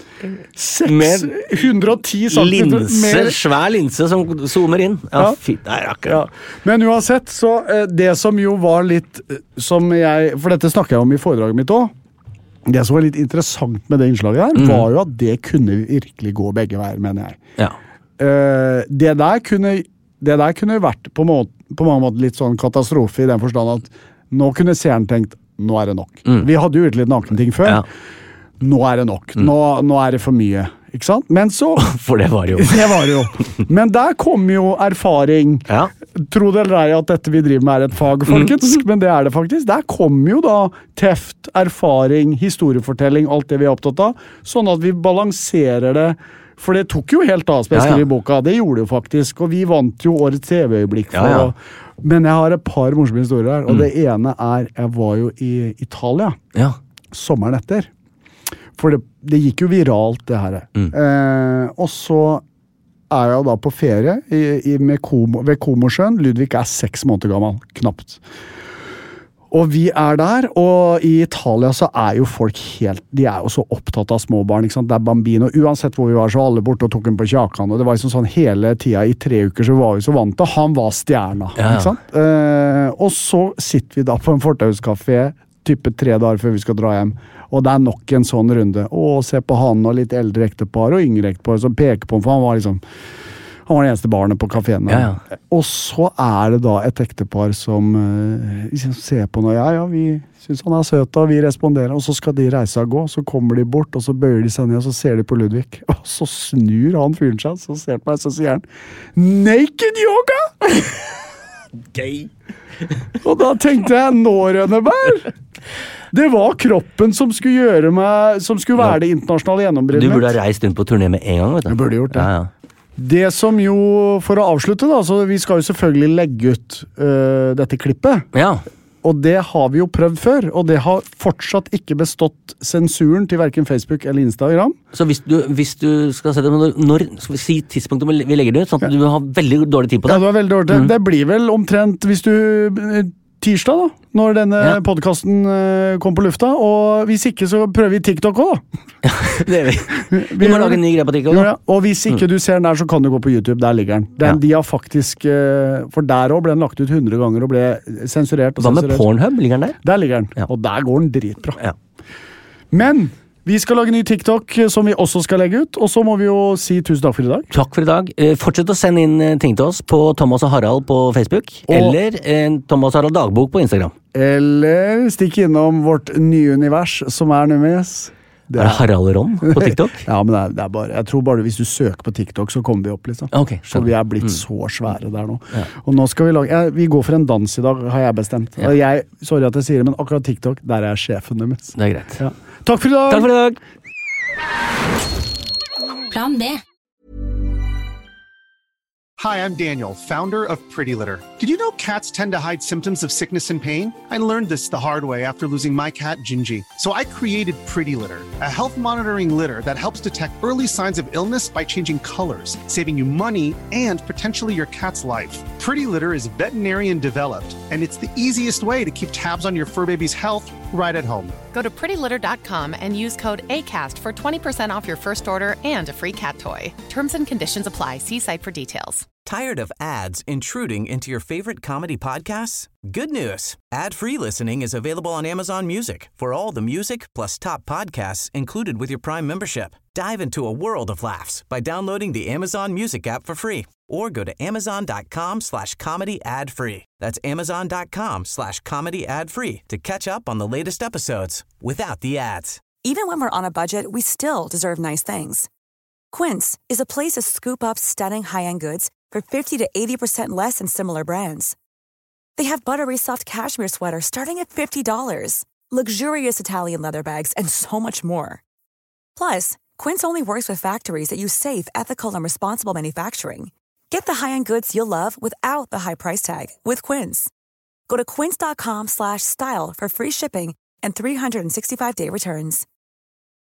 seks hundre og ti centimeter linse, svær linse som zoomer inn. Ja, ja. Fy, der akkurat. Ja. Men uansett, så det som jo var litt som jeg, for dette snakker jeg om i foredraget mitt også, det som var litt interessant med det innslaget her, mm. var jo at det kunne virkelig gå begge veier, mener jeg. Ja. Uh, det der kunne det der kunne vært på, måte, på mange måter litt sånn katastrofe i den forstand at nå kunne seeren tenkt, nå er det nok. Mm. Vi hadde jo virkelig et nakenting før. Ja. Nå er det nok. Mm. Nå, nå er det for mye. Ikke sant? Men så... For det var jo. Det var jo. Men der kom jo erfaring. Ja. Tro det eller ei at dette vi driver med er et fag, folkens. Mm. Men det er det faktisk. Der kom jo da teft, erfaring, historiefortelling, alt det vi er opptatt av. Sånn at vi balanserer det. For det tok jo helt av, spesielt ja, ja. i boka. Det gjorde det jo faktisk. Og vi vant jo årets T V-øyeblikk for ja, ja. Men jeg har et par morsomme historier her. Og mm. det ene er, jeg var jo i Italia. Ja. Sommeren etter. For det, det gikk jo viralt, det her. Mm. Eh, og så er jeg da på ferie i, i, med Como, ved Comosjøen. Ludvig er seks måneder gammel, knapt. Og vi er der, og i Italia så er jo folk helt, de er jo så opptatt av små barn, ikke sant? Det er bambino, uansett hvor vi var, så var alle borte og tok den på kjakan, og det var liksom sånn hele tida i tre uker så var vi så vant til, han var stjerna, ja, ja. ikke sant? Eh, og så sitter vi da på en fortauskafé, type tre dager før vi skal dra hjem, og det er nok en sånn runde, og se på han og litt eldre ektepar og yngre ektepar som peker på ham, for han var liksom, han var det eneste barnet på kaféen. Ja, ja. Og så er det da et ektepar som uh, liksom ser på noe, ja, ja, vi synes han er søt, og vi responderer, og så skal de reise og gå, så kommer de bort, og så bøyer de seg ned, og så ser de på Ludvig, og så snur han fyren seg, så ser han på meg, så sier han, naked yoga! Gøy! Og da tenkte jeg, nå Rønneberg! Det var kroppen som skulle gjøre meg, som skulle være det internasjonale gjennombruddet. Du burde ha reist rundt på turné med en gang, vet du. Du burde gjort det. Ja, ja. Det som jo, for å avslutte da, så vi skal jo selvfølgelig legge ut uh, dette klippet. Ja. Og det har vi jo prøvd før, og det har fortsatt ikke bestått sensuren til hverken Facebook eller Instagram. Så hvis du, hvis du skal se det, når, når skal vi si tidspunktet vi legger det ut, sånn at ja. du har veldig dårlig tid på det? Ja, du har veldig dårlig tid. Mm. Det blir vel omtrent, hvis du... tirsdag da, når denne ja. podcasten uh, kom på lufta, og hvis ikke så prøver vi TikTok også da. Ja, det er vi. Vi, vi må lage en ny greie på TikTok da. Ja, og hvis ikke mm. du ser den der, så kan du gå på YouTube, der ligger den. den ja. De har faktisk, uh, for der også ble den lagt ut hundre ganger og ble sensurert. Og Hva med sensurert. Pornhub, ligger den der? Der ligger den, ja. Og der går den dritbra. Ja. Men... vi skal lage ny TikTok som vi også skal legge ut, og så må vi jo si tusen takk for i dag. Takk for i dag. Fortsett å sende inn ting til oss på Thomas og Harald på Facebook, og eller en Thomas og Harald dagbok på Instagram. Eller stikk innom vårt nye univers, som er Numis. Det er det Harald Ron på TikTok? Ja, men det er, det er bare, jeg tror bare hvis du søker på TikTok, så kommer vi opp, liksom. Okay, så vi er blitt mm. så svære der nå. Ja. Og nå skal vi lage, ja, vi går for en dans i dag, har jeg bestemt. Ja. Og jeg, sorry at jeg sier det, men akkurat TikTok, der er jeg sjefen deres. Det er greit. Ja. Takk for i dag! Takk for i dag! Plan B. Hi, I'm Daniel, founder of Pretty Litter. Did you know cats tend to hide symptoms of sickness and pain? I learned this the hard way after losing my cat, Gingy. So I created Pretty Litter, a health monitoring litter that helps detect early signs of illness by changing colors, saving you money and potentially your cat's life. Pretty Litter is veterinarian developed, and it's the easiest way to keep tabs on your fur baby's health right at home. Go to pretty litter dot com and use code ACAST for twenty percent off your first order and a free cat toy. Terms and conditions apply. See site for details. Tired of ads intruding into your favorite comedy podcasts? Good news. Ad-free listening is available on Amazon Music for all the music plus top podcasts included with your Prime membership. Dive into a world of laughs by downloading the Amazon Music app for free or go to amazon.com slash comedy ad free. That's amazon.com slash comedy ad free to catch up on the latest episodes without the ads. Even when we're on a budget, we still deserve nice things. Quince is a place to scoop up stunning high-end goods for fifty to eighty percent less than similar brands. They have buttery soft cashmere sweaters starting at fifty dollars, luxurious Italian leather bags, and so much more. Plus, Quince only works with factories that use safe, ethical, and responsible manufacturing. Get the high-end goods you'll love without the high price tag with Quince. Go to quince.com slash style for free shipping and three sixty-five day returns.